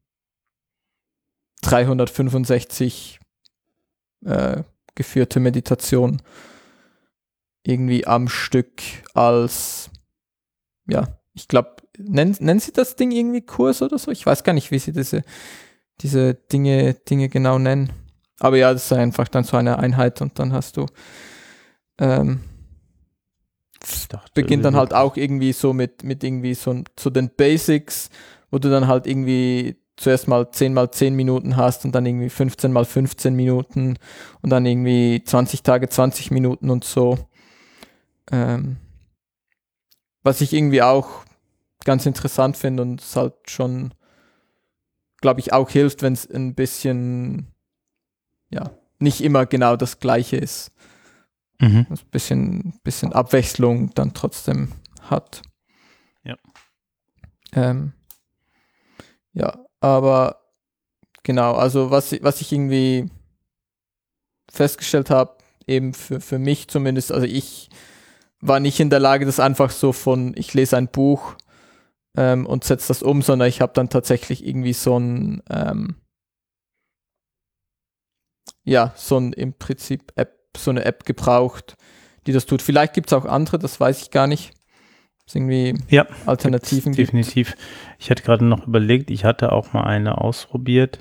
dreihundertfünfundsechzig äh, geführte Meditationen irgendwie am Stück als, ja, ich glaube, nennen, nennen sie das Ding irgendwie Kurs oder so? Ich weiß gar nicht, wie sie diese, diese Dinge, Dinge genau nennen. Aber ja, das ist einfach dann so eine Einheit und dann hast du ähm, Dachte, beginnt dann halt auch irgendwie so mit, mit irgendwie so, so den Basics, wo du dann halt irgendwie zuerst mal zehn mal zehn Minuten hast und dann irgendwie fünfzehn mal fünfzehn Minuten und dann irgendwie zwanzig Tage zwanzig Minuten und so. Ähm, was ich irgendwie auch ganz interessant finde und es halt schon, glaube ich, auch hilft, wenn es ein bisschen, ja, nicht immer genau das Gleiche ist. Mhm. Ein bisschen, bisschen Abwechslung dann trotzdem hat. Ja. Ähm, ja, aber genau, also was, was ich irgendwie festgestellt habe, eben für, für mich zumindest, also ich war nicht in der Lage, das einfach so von, ich lese ein Buch ähm, und setze das um, sondern ich habe dann tatsächlich irgendwie so ein, ähm, ja, so ein im Prinzip App, so eine App gebraucht, die das tut. Vielleicht gibt es auch andere, das weiß ich gar nicht. Es irgendwie Ja, Alternativen gibt. definitiv. Ich hatte gerade noch überlegt, ich hatte auch mal eine ausprobiert,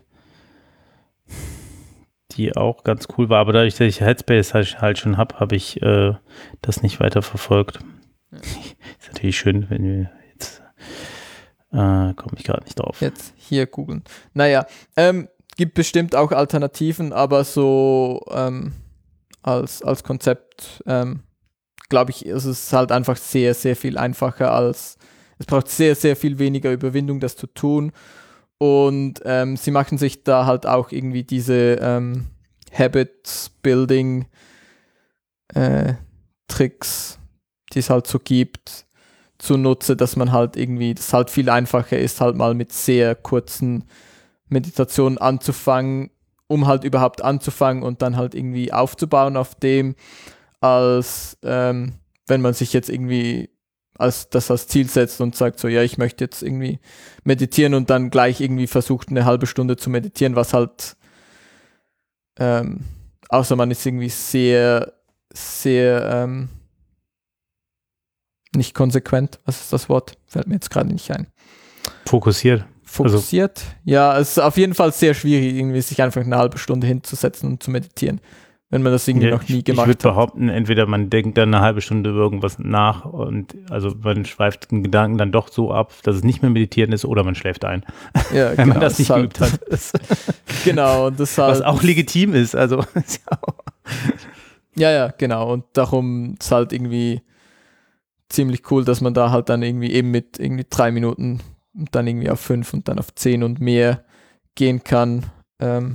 die auch ganz cool war, aber dadurch, dass ich Headspace halt, halt schon habe, habe ich äh, das nicht weiter verfolgt. Ja. Ist natürlich schön, wenn wir jetzt äh, komme ich gerade nicht drauf. Jetzt hier googeln. Naja, ähm, gibt bestimmt auch Alternativen, aber so ähm, als, als Konzept ähm, glaube ich, ist es halt einfach sehr, sehr viel einfacher als, es braucht sehr, sehr viel weniger Überwindung, das zu tun. Und ähm, sie machen sich da halt auch irgendwie diese ähm, Habit-Building äh, Tricks, die es halt so gibt, zunutze, dass man halt irgendwie, das halt viel einfacher ist, halt mal mit sehr kurzen Meditationen anzufangen, um halt überhaupt anzufangen und dann halt irgendwie aufzubauen auf dem, als ähm, wenn man sich jetzt irgendwie als das als Ziel setzt und sagt so, ja, ich möchte jetzt irgendwie meditieren und dann gleich irgendwie versucht, eine halbe Stunde zu meditieren, was halt ähm, außer man ist irgendwie sehr, sehr ähm, nicht konsequent, was ist das Wort? Fällt mir jetzt gerade nicht ein. Fokussiert. Fokussiert? Also, ja, es ist auf jeden Fall sehr schwierig, irgendwie sich einfach eine halbe Stunde hinzusetzen und zu meditieren. wenn man das irgendwie Ja, noch nie ich, gemacht ich würde hat. behaupten, entweder man denkt dann eine halbe Stunde über irgendwas nach und also man schweift den Gedanken dann doch so ab, dass es nicht mehr meditieren ist, oder man schläft ein, Ja, wenn genau, man das nicht halt, geübt hat. Genau, und das halt, Was auch legitim ist. Also ist ja auch ja, ja, genau. Und darum ist halt irgendwie ziemlich cool, dass man da halt dann irgendwie eben mit irgendwie drei Minuten und dann irgendwie auf fünf und dann auf zehn und mehr gehen kann. Ähm,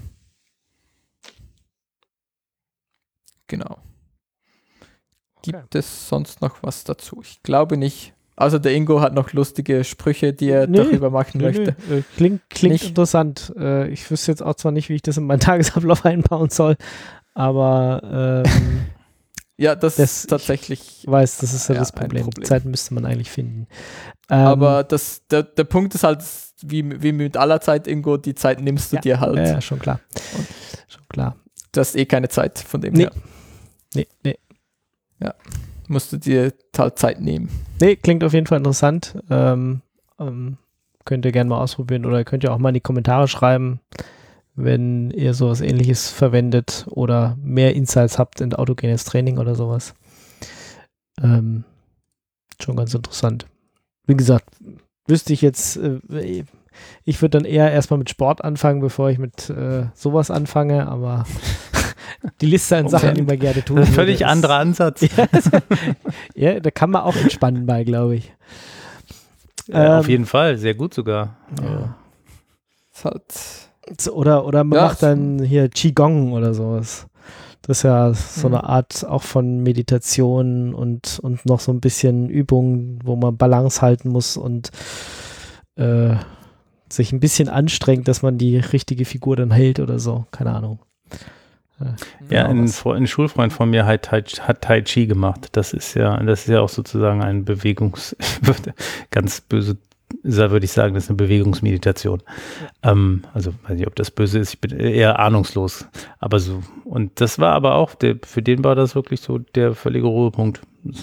genau. Gibt Okay. es sonst noch was dazu? Ich glaube nicht. Also der Ingo hat noch lustige Sprüche, die er Nee, darüber machen Nö, möchte. nö, äh, Klingt, klingt Nicht? interessant. Äh, ich wüsste jetzt auch zwar nicht, wie ich das in meinen Tagesablauf einbauen soll, aber ähm, Ja, das, Das- ist tatsächlich. ich weiß, das ist ja, Ja, das ein Problem. Problem. Zeit müsste man eigentlich finden. Ähm, Aber das, der, der Punkt ist halt, wie, wie mit aller Zeit, Ingo, die Zeit nimmst du Ja, dir halt. ja, ja, schon klar. Und- Schon klar. Du hast eh keine Zeit, von dem Nee. her. Nee, nee. Musst du dir halt Zeit nehmen. Nee, klingt auf jeden Fall interessant. Ähm, ähm, könnt ihr gerne mal ausprobieren oder könnt ihr auch mal in die Kommentare schreiben, wenn ihr sowas Ähnliches verwendet oder mehr Insights habt in autogenes Training oder sowas. Ähm, schon ganz interessant. Wie gesagt, wüsste ich jetzt, äh, ich würde dann eher erstmal mit Sport anfangen, bevor ich mit äh, sowas anfange, aber die Liste an Sachen, die man gerne tun das ist ein würde, völlig ist- anderer Ansatz. Ja, da kann man auch entspannen bei, glaube ich. Äh, auf Ähm, jeden Fall, sehr gut sogar. Ja. Ist halt. So, Oder, oder man Ja, macht dann hier Qigong oder sowas. Das ist ja so Mhm. eine Art auch von Meditation und, und noch so ein bisschen Übungen, wo man Balance halten muss und äh, sich ein bisschen anstrengt, dass man die richtige Figur dann hält oder so. Keine Ahnung. Ja, Genau ein, was. Fre- ein Schulfreund von mir hat Tai, hat Tai Chi gemacht. Das ist ja, das ist ja auch sozusagen ein Bewegungs, ganz böse, da würde ich sagen, das ist eine Bewegungsmeditation. Ähm, also weiß nicht, ob das böse ist, ich bin eher ahnungslos. Aber so, und das war aber auch, der, für den war das wirklich so der völlige Ruhepunkt.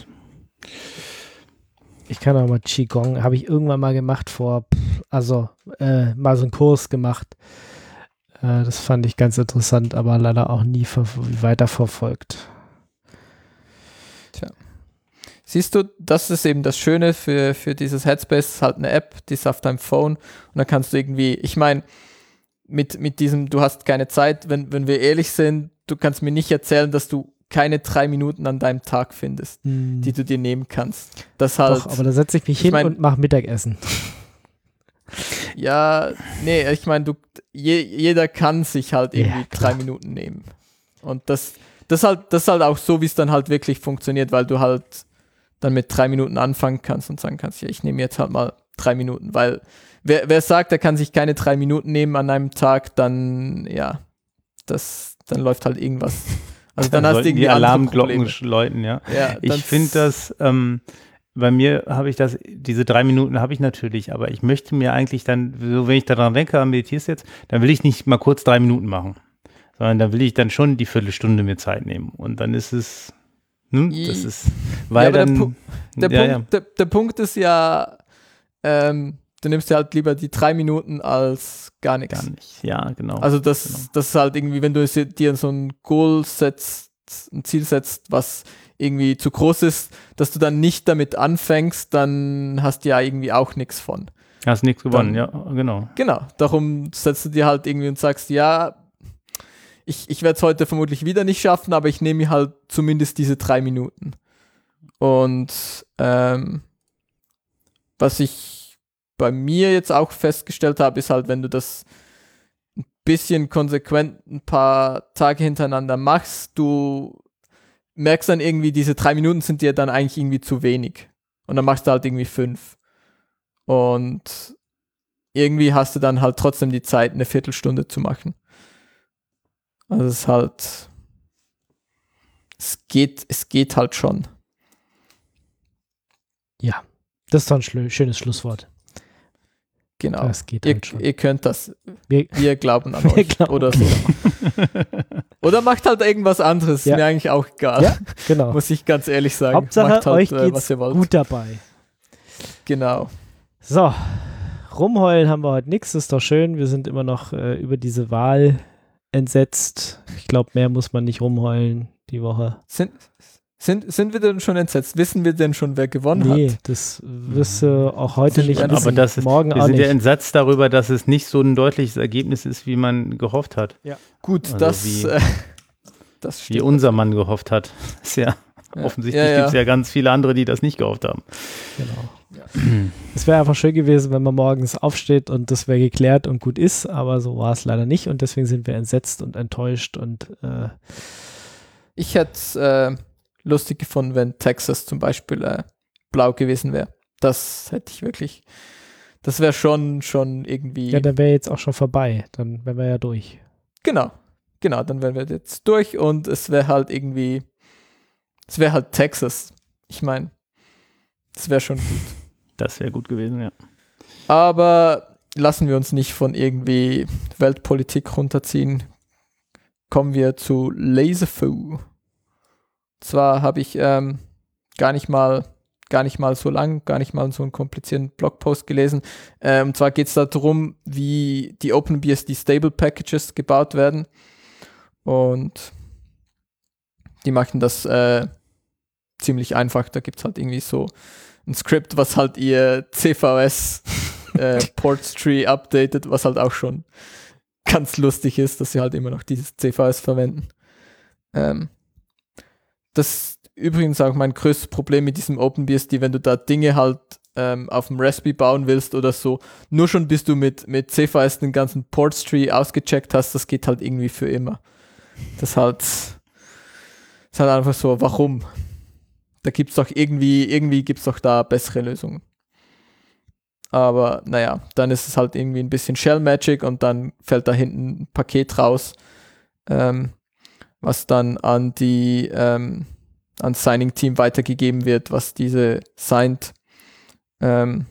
Ich kann auch mal Qigong, habe ich irgendwann mal gemacht vor, pff, also äh, mal so einen Kurs gemacht. Äh, das fand ich ganz interessant, aber leider auch nie ver weiterverfolgt. Siehst du, das ist eben das Schöne für, für dieses Headspace, ist halt eine App, die ist auf deinem Phone und dann kannst du irgendwie, ich meine, mit, mit diesem, du hast keine Zeit, wenn, wenn wir ehrlich sind, du kannst mir nicht erzählen, dass du keine drei Minuten an deinem Tag findest, Hm, die du dir nehmen kannst. Das halt, Doch, aber da setze ich mich ich hin mein- und mache Mittagessen. ja, nee, ich meine, du, je, jeder kann sich halt Ja, irgendwie klar. drei Minuten nehmen. Und das, das, halt, das ist halt auch so, wie es dann halt wirklich funktioniert, weil du halt dann mit drei Minuten anfangen kannst und sagen kannst, ja, ich nehme jetzt halt mal drei Minuten, weil wer, wer sagt, er kann sich keine drei Minuten nehmen an einem Tag, dann, ja, das, dann läuft halt irgendwas. Also dann, Dann hast du sollten irgendwie die andere Alarmglocken Probleme. läuten, ja. Ja, Ich dann- finde das, ähm, bei mir habe ich das, diese drei Minuten habe ich natürlich, aber ich möchte mir eigentlich dann, so wenn ich daran denke, meditierst jetzt, dann will ich nicht mal kurz drei Minuten machen, sondern dann will ich dann schon die Viertelstunde mir Zeit nehmen. Und dann ist es, hm, das ist, weil aber der dann, Pu- Der, ja, Punkt, Der, der Punkt ist ja, ähm, du nimmst dir halt lieber die drei Minuten als gar ja, nichts. gar nicht, ja, genau. Also das, Genau. das ist halt irgendwie, wenn du es dir so ein Goal setzt, ein Ziel setzt, was irgendwie zu groß ist, dass du dann nicht damit anfängst, dann hast du ja irgendwie auch nichts von. Hast nichts gewonnen, dann- ja, genau. Genau, darum setzt du dir halt irgendwie und sagst, ja, ich, ich werde es heute vermutlich wieder nicht schaffen, aber ich nehme mir halt zumindest diese drei Minuten. Und ähm, was ich bei mir jetzt auch festgestellt habe, ist halt, wenn du das ein bisschen konsequent ein paar Tage hintereinander machst, du merkst dann irgendwie, diese drei Minuten sind dir dann eigentlich irgendwie zu wenig. Und dann machst du halt irgendwie fünf. Und irgendwie hast du dann halt trotzdem die Zeit, eine Viertelstunde zu machen. Also es ist halt, es geht, es geht halt schon. Ja, das ist doch ein schlö- schönes Schlusswort. Genau. Das geht Ihr, halt schon. ihr könnt das. Wir- Wir glauben an Wir euch. glauben. Oder so. Oder macht halt irgendwas anderes. Ja. Mir eigentlich auch egal. Ja, genau. Muss ich ganz ehrlich sagen. Hauptsache, macht halt, euch äh, geht's was ihr wollt. gut dabei. Genau. So, rumheulen haben wir heute nichts, ist doch schön. Wir sind immer noch äh, über diese Wahl entsetzt. Ich glaube, mehr muss man nicht rumheulen die Woche. Sind, sind, sind wir denn schon entsetzt? Wissen wir denn schon, wer gewonnen nee, hat? Nee, das wirst du auch heute nicht wissen. wissen. Aber das ist, morgen wir auch sind nicht. ja entsetzt darüber, dass es nicht so ein deutliches Ergebnis ist, wie man gehofft hat. Ja. Gut, also das, wie, äh, das stimmt. Wie unser Mann gehofft hat. Ist ja, ja. Offensichtlich ja, ja. gibt es ja ganz viele andere, die das nicht gehofft haben. Genau. Ja. Es wäre einfach schön gewesen, wenn man morgens aufsteht und das wäre geklärt und gut ist, aber so war es leider nicht und deswegen sind wir entsetzt und enttäuscht und äh ich hätte es äh, lustig gefunden, wenn Texas zum Beispiel äh, blau gewesen wäre. Das hätte ich wirklich, das wäre schon, schon irgendwie... Ja, dann wäre jetzt auch schon vorbei, dann wären wir ja durch. Genau, genau, dann wären wir jetzt durch und es wäre halt irgendwie, es wäre halt Texas. Ich meine, das wäre schon gut. Das wäre gut gewesen, ja. Aber lassen wir uns nicht von irgendwie Weltpolitik runterziehen. Kommen wir zu Laserfu. Zwar habe ich ähm, gar nicht mal gar nicht mal so lang, gar nicht mal so einen komplizierten Blogpost gelesen. Äh, und zwar geht es darum, wie die OpenBSD Stable Packages gebaut werden. Und die machen das äh, ziemlich einfach. Da gibt es halt irgendwie so ein Skript, was halt ihr C V S äh, Ports Tree updatet, was halt auch schon ganz lustig ist, dass sie halt immer noch dieses C V S verwenden. Ähm, das ist übrigens auch mein größtes Problem mit diesem OpenBSD, wenn du da Dinge halt ähm, auf dem Raspberry bauen willst oder so, nur schon bis du mit, mit C V S den ganzen Ports Tree ausgecheckt hast, das geht halt irgendwie für immer. Das halt, ist halt einfach so, warum? Da gibt's doch irgendwie, irgendwie gibt's doch da bessere Lösungen. Aber naja, dann ist es halt irgendwie ein bisschen Shell Magic und dann fällt da hinten ein Paket raus, ähm, was dann an die ähm, ans Signing-Team weitergegeben wird, was diese signed ähm,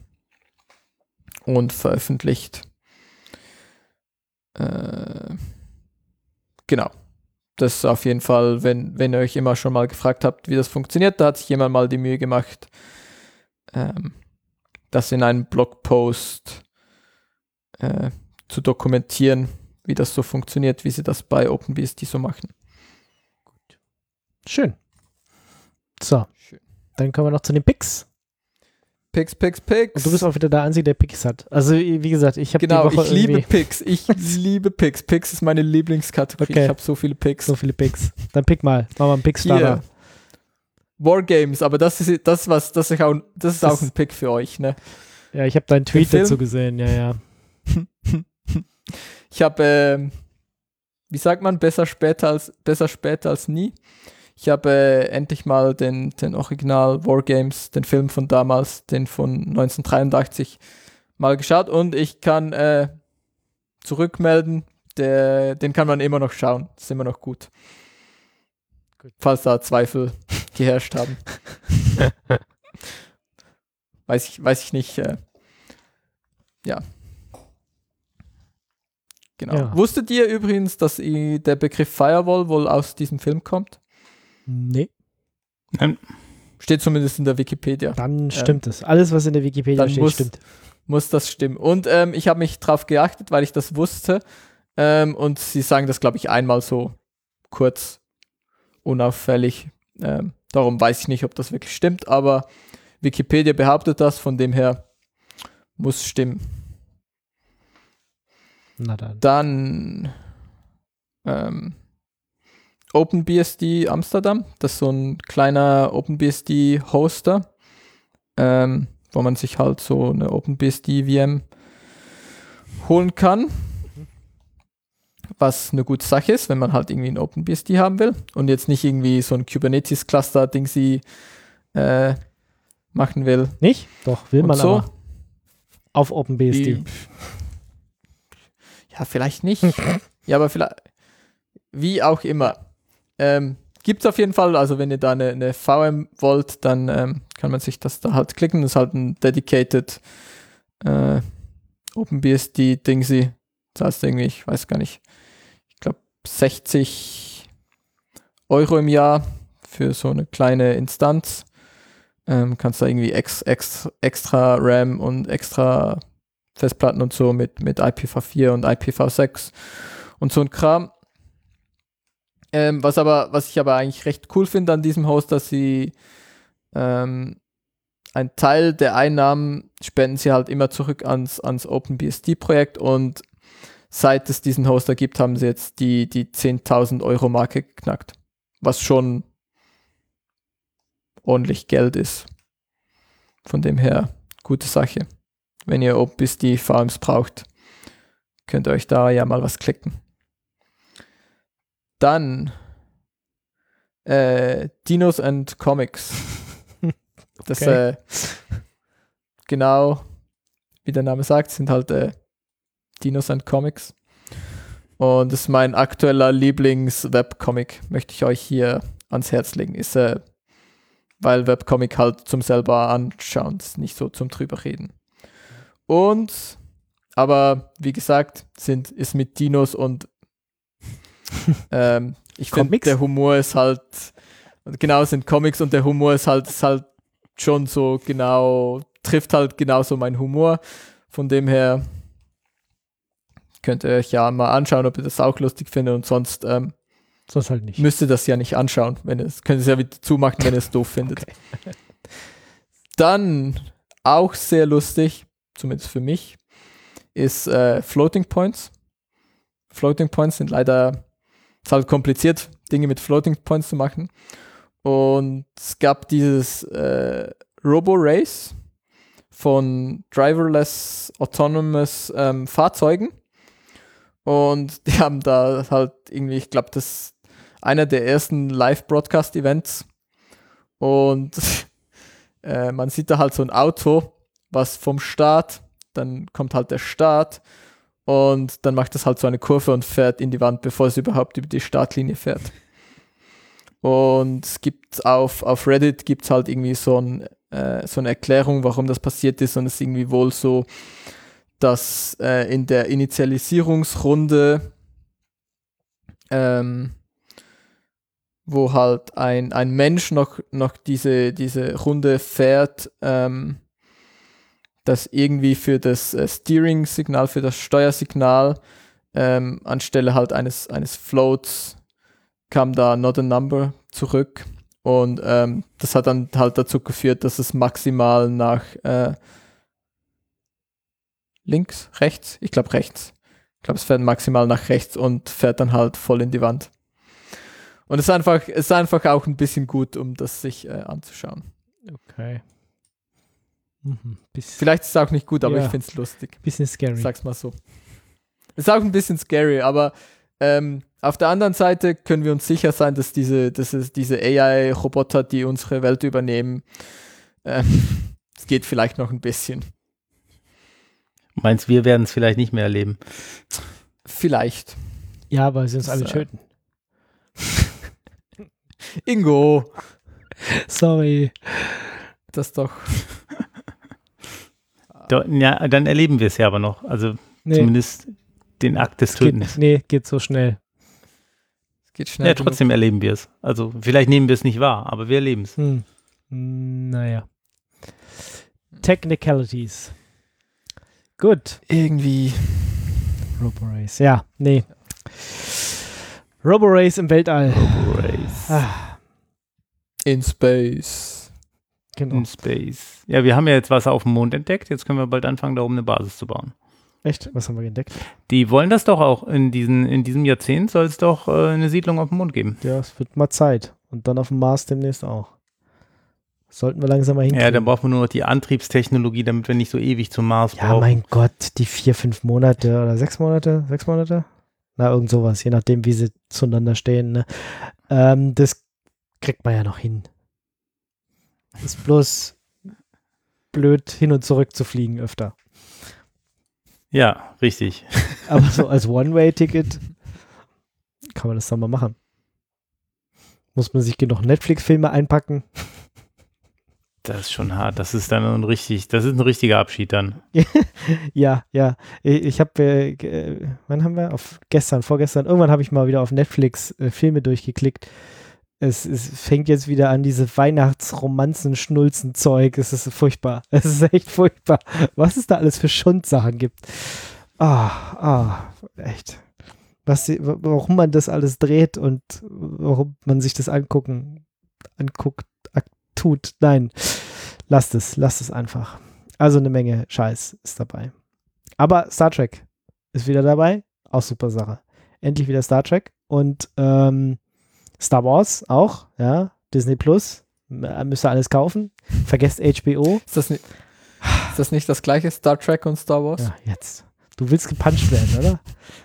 und veröffentlicht. Äh, genau. Das ist auf jeden Fall, wenn, wenn ihr euch immer schon mal gefragt habt, wie das funktioniert, da hat sich jemand mal die Mühe gemacht, ähm, das in einem Blogpost äh, zu dokumentieren, wie das so funktioniert, wie sie das bei OpenBSD so machen. Gut. Schön. So, Schön. Dann kommen wir noch zu den Picks. Picks, Picks, Picks. Und du bist auch wieder der Einzige, der Picks hat. Also wie gesagt, ich habe genau, die Woche ich liebe Picks. Ich liebe Picks. Picks ist meine Lieblingskategorie. Okay. Ich habe so viele Picks. So viele Picks. Dann pick mal. Mach mal einen Pickstarter. Wargames, aber das ist das was, das ist auch, das ist das auch ein Pick für euch, ne? Ja, ich habe deinen Tweet dazu gesehen, ja, ja. Ich habe, äh, wie sagt man, besser später als besser später als nie. Ich habe äh, endlich mal den, den Original Wargames, den Film von damals, den von neunzehnhundertdreiundachtzig, mal geschaut und ich kann äh, zurückmelden, der, den kann man immer noch schauen. Ist immer noch gut. gut. Falls da Zweifel geherrscht haben. weiß ich, weiß ich nicht. Äh, ja. Genau. Ja. Wusstet ihr übrigens, dass i, der Begriff Firewall wohl aus diesem Film kommt? Nee. Nein. Steht zumindest in der Wikipedia. Dann stimmt es. Ähm, Alles, was in der Wikipedia steht, muss, stimmt. Muss das stimmen. Und ähm, ich habe mich drauf geachtet, weil ich das wusste. Ähm, und sie sagen das, glaube ich, einmal so kurz, unauffällig. Ähm, darum weiß ich nicht, ob das wirklich stimmt, aber Wikipedia behauptet das, von dem her muss stimmen. Na dann. Dann ähm, OpenBSD Amsterdam, das ist so ein kleiner OpenBSD-Hoster, ähm, wo man sich halt so eine OpenBSD-V M holen kann, was eine gute Sache ist, wenn man halt irgendwie ein OpenBSD haben will und jetzt nicht irgendwie so ein Kubernetes-Cluster-Ding äh, machen will. Nicht? Doch, will und man so. aber. Auf OpenBSD. Ja, vielleicht nicht. Ja, aber vielleicht, wie auch immer. Ähm, gibt es auf jeden Fall, also wenn ihr da eine, eine V M wollt, dann ähm, kann man sich das da halt klicken. Das ist halt ein dedicated äh, OpenBSD-Dingsy. Das heißt irgendwie, ich weiß gar nicht, ich glaube sechzig Euro im Jahr für so eine kleine Instanz. Ähm, kannst da irgendwie ex, ex, extra RAM und extra Festplatten und so mit, mit I P v vier und I P v sechs und so ein Kram. Ähm, was aber, was ich aber eigentlich recht cool finde an diesem Host, dass sie ähm, ein Teil der Einnahmen spenden sie halt immer zurück ans, ans OpenBSD-Projekt und seit es diesen Hoster gibt, haben sie jetzt die, die zehntausend Euro Marke geknackt, was schon ordentlich Geld ist. Von dem her, gute Sache. Wenn ihr OpenBSD-V Ms braucht, könnt ihr euch da ja mal was klicken. Dann äh, Dinos and Comics. Das Okay. äh, genau, wie der Name sagt, sind halt äh, Dinos and Comics. Und das ist mein aktueller Lieblings-Webcomic, möchte ich euch hier ans Herz legen. Ist, äh, weil Webcomic halt zum selber anschauen, ist nicht so zum drüber reden. Und, aber wie gesagt, sind, ist mit Dinos und ähm, ich finde, Comics? der Humor ist halt, genau, es sind Comics und der Humor ist halt, ist halt schon so genau, trifft halt genauso mein Humor. Von dem her könnt ihr euch ja mal anschauen, ob ihr das auch lustig findet und sonst ähm, Sonst halt nicht. müsst ihr das ja nicht anschauen. Wenn es, könnt ihr es ja wieder zumachen, wenn ihr es doof findet. Okay. Dann auch sehr lustig, zumindest für mich, ist äh, Floating Points. Floating Points sind leider, es ist halt kompliziert, Dinge mit Floating Points zu machen. Und es gab dieses äh, Robo-Race von Driverless Autonomous ähm, Fahrzeugen. Und die haben da halt irgendwie, ich glaube, das ist einer der ersten Live-Broadcast-Events. Und äh, man sieht da halt so ein Auto, was vom Start, dann kommt halt der Start und dann macht es halt so eine Kurve und fährt in die Wand, bevor es überhaupt über die Startlinie fährt. Und es gibt auf, auf Reddit gibt es halt irgendwie so, ein, äh, so eine Erklärung, warum das passiert ist und es ist irgendwie wohl so, dass äh, in der Initialisierungsrunde ähm, wo halt ein, ein Mensch noch, noch diese, diese Runde fährt, ähm, das irgendwie für das äh, Steering-Signal, für das Steuersignal ähm, anstelle halt eines, eines Floats kam da not a number zurück und ähm, das hat dann halt dazu geführt, dass es maximal nach äh, links, rechts, ich glaube rechts, ich glaube es fährt maximal nach rechts und fährt dann halt voll in die Wand. Und es ist einfach, es ist einfach auch ein bisschen gut, um das sich äh, anzuschauen. Okay. Mhm. Biss, Vielleicht ist es auch nicht gut, aber Ja. ich finde es lustig. bisschen scary. Ich sag's mal so. Ist auch ein bisschen scary, aber ähm, auf der anderen Seite können wir uns sicher sein, dass diese, dass es diese A I-Roboter, die unsere Welt übernehmen, ähm, es geht vielleicht noch ein bisschen. Meinst, wir werden es vielleicht nicht mehr erleben? Vielleicht. Ja, weil sie uns alle So. töten. Ingo, Sorry. das doch. Da, ja, dann erleben wir es ja aber noch. Also Nee, zumindest den Akt des geht, Tötens. nee, geht so schnell. Es geht schnell. Ja, trotzdem erleben wir es. Also vielleicht nehmen wir es nicht wahr, aber wir erleben es. Hm. Naja. Technicalities. Gut. Irgendwie. Roborace. Ja, nee. Roborace im Weltall. Race Ah, In Space. genau. in Space. Ja, wir haben ja jetzt Wasser auf dem Mond entdeckt. Jetzt können wir bald anfangen, da oben eine Basis zu bauen. Echt? Was haben wir entdeckt? Die wollen das doch auch. In, diesen, in diesem Jahrzehnt soll es doch äh, eine Siedlung auf dem Mond geben. Ja, es wird mal Zeit. Und dann auf dem Mars demnächst auch. Sollten wir langsam mal hinkriegen. Ja, dann brauchen wir nur noch die Antriebstechnologie, damit wir nicht so ewig zum Mars Ja, brauchen. mein Gott, die vier, fünf Monate oder sechs Monate? Sechs Monate? Na, irgend sowas, je nachdem, wie sie zueinander stehen. Ne? Ähm, das kriegt man ja noch hin. Ist bloß blöd, hin und zurück zu fliegen öfter. Ja, richtig. Aber so als One-Way-Ticket kann man das dann mal machen. Muss man sich genug Netflix-Filme einpacken? Das ist schon hart. Das ist dann ein richtig, das ist ein richtiger Abschied dann. Ja, ja. Ich, ich habe, äh, äh, wann haben wir? Auf gestern, vorgestern, irgendwann habe ich mal wieder auf Netflix äh, Filme durchgeklickt. Es, es fängt jetzt wieder an, diese Weihnachtsromanzen-Schnulzen-Zeug. Es ist furchtbar. Es ist echt furchtbar, was es da alles für Schundsachen gibt. Ah, ah, echt. was sie, warum man das alles dreht und warum man sich das angucken, anguckt, tut. Nein, lasst es, lasst es einfach. Also eine Menge Scheiß ist dabei. Aber Star Trek ist wieder dabei, auch super Sache. Endlich wieder Star Trek und ähm, Star Wars auch, ja, Disney Plus, müsst ihr alles kaufen. Vergesst H B O. Ist das nicht, ist das nicht das gleiche, Star Trek und Star Wars? Ja, jetzt. Du willst gepuncht werden, oder?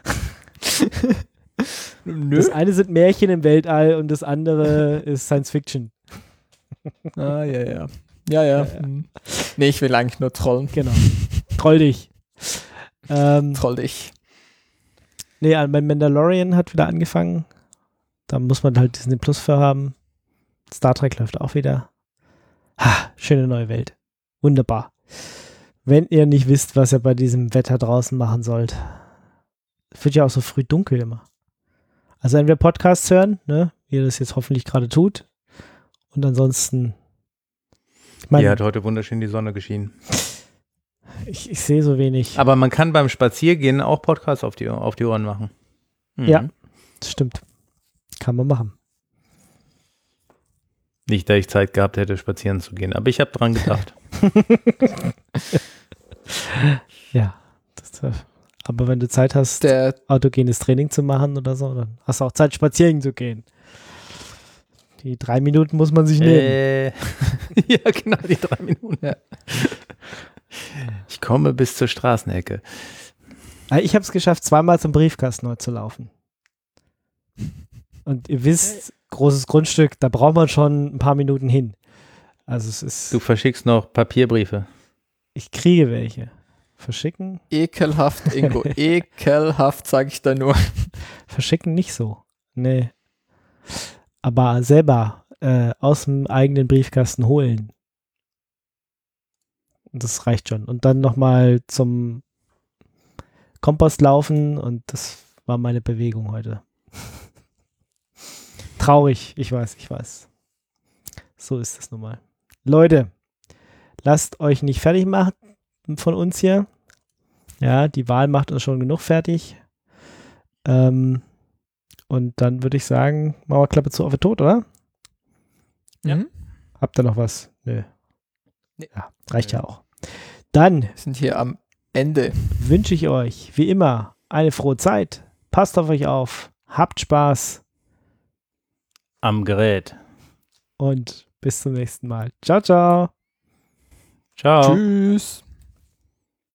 Nö. Das eine sind Märchen im Weltall und das andere ist Science Fiction. Ah, ja, ja. Ja, ja. Ja, ja. Hm. Nee, ich will eigentlich nur trollen. Genau. Troll dich. Ähm, Troll dich. nee, mein Mandalorian hat wieder angefangen. Da muss man halt Disney Plus für haben. Star Trek läuft auch wieder. Ha, schöne neue Welt. Wunderbar. Wenn ihr nicht wisst, was ihr bei diesem Wetter draußen machen sollt. Es wird ja auch so früh dunkel immer. Also entweder Podcasts hören, ne, wie ihr das jetzt hoffentlich gerade tut. Und ansonsten ich meine, Hier hat heute wunderschön die Sonne geschienen. ich, ich sehe so wenig. Aber man kann beim Spaziergehen auch Podcasts auf die, auf die Ohren machen. Mhm. Ja, das stimmt. Kann man machen. Nicht, dass ich Zeit gehabt hätte, spazieren zu gehen, aber ich habe dran gedacht. Ja. Das, äh, aber wenn du Zeit hast, Der, autogenes Training zu machen oder so, dann hast du auch Zeit, spazieren zu gehen. Die drei Minuten muss man sich nehmen. Äh, ja, genau, die drei Minuten. Ja. Ich komme bis zur Straßenecke. Ich habe es geschafft, zweimal zum Briefkasten heute zu laufen. Und ihr wisst, großes Grundstück, da braucht man schon ein paar Minuten hin. Also es ist, Du verschickst noch Papierbriefe. ich kriege welche. Verschicken? ekelhaft, Ingo. Ekelhaft, sage ich da nur. Verschicken nicht so. Nee. Aber selber äh, aus dem eigenen Briefkasten holen. Das reicht schon. Und dann nochmal zum Kompost laufen und das war meine Bewegung heute. Traurig, ich weiß, ich weiß. So ist es nun mal. Leute, lasst euch nicht fertig machen von uns hier. Ja, die Wahl macht uns schon genug fertig. Ähm, und dann würde ich sagen, Mauerklappe zu, auf den Tod, oder? Ja. Habt ihr noch was? Nö. Nee. Ja, reicht ja auch. Dann Wir sind hier am Ende. wünsche ich euch, wie immer, eine frohe Zeit. Passt auf euch auf. Habt Spaß. Am Gerät. Und bis zum nächsten Mal. Ciao, ciao. Ciao. Tschüss.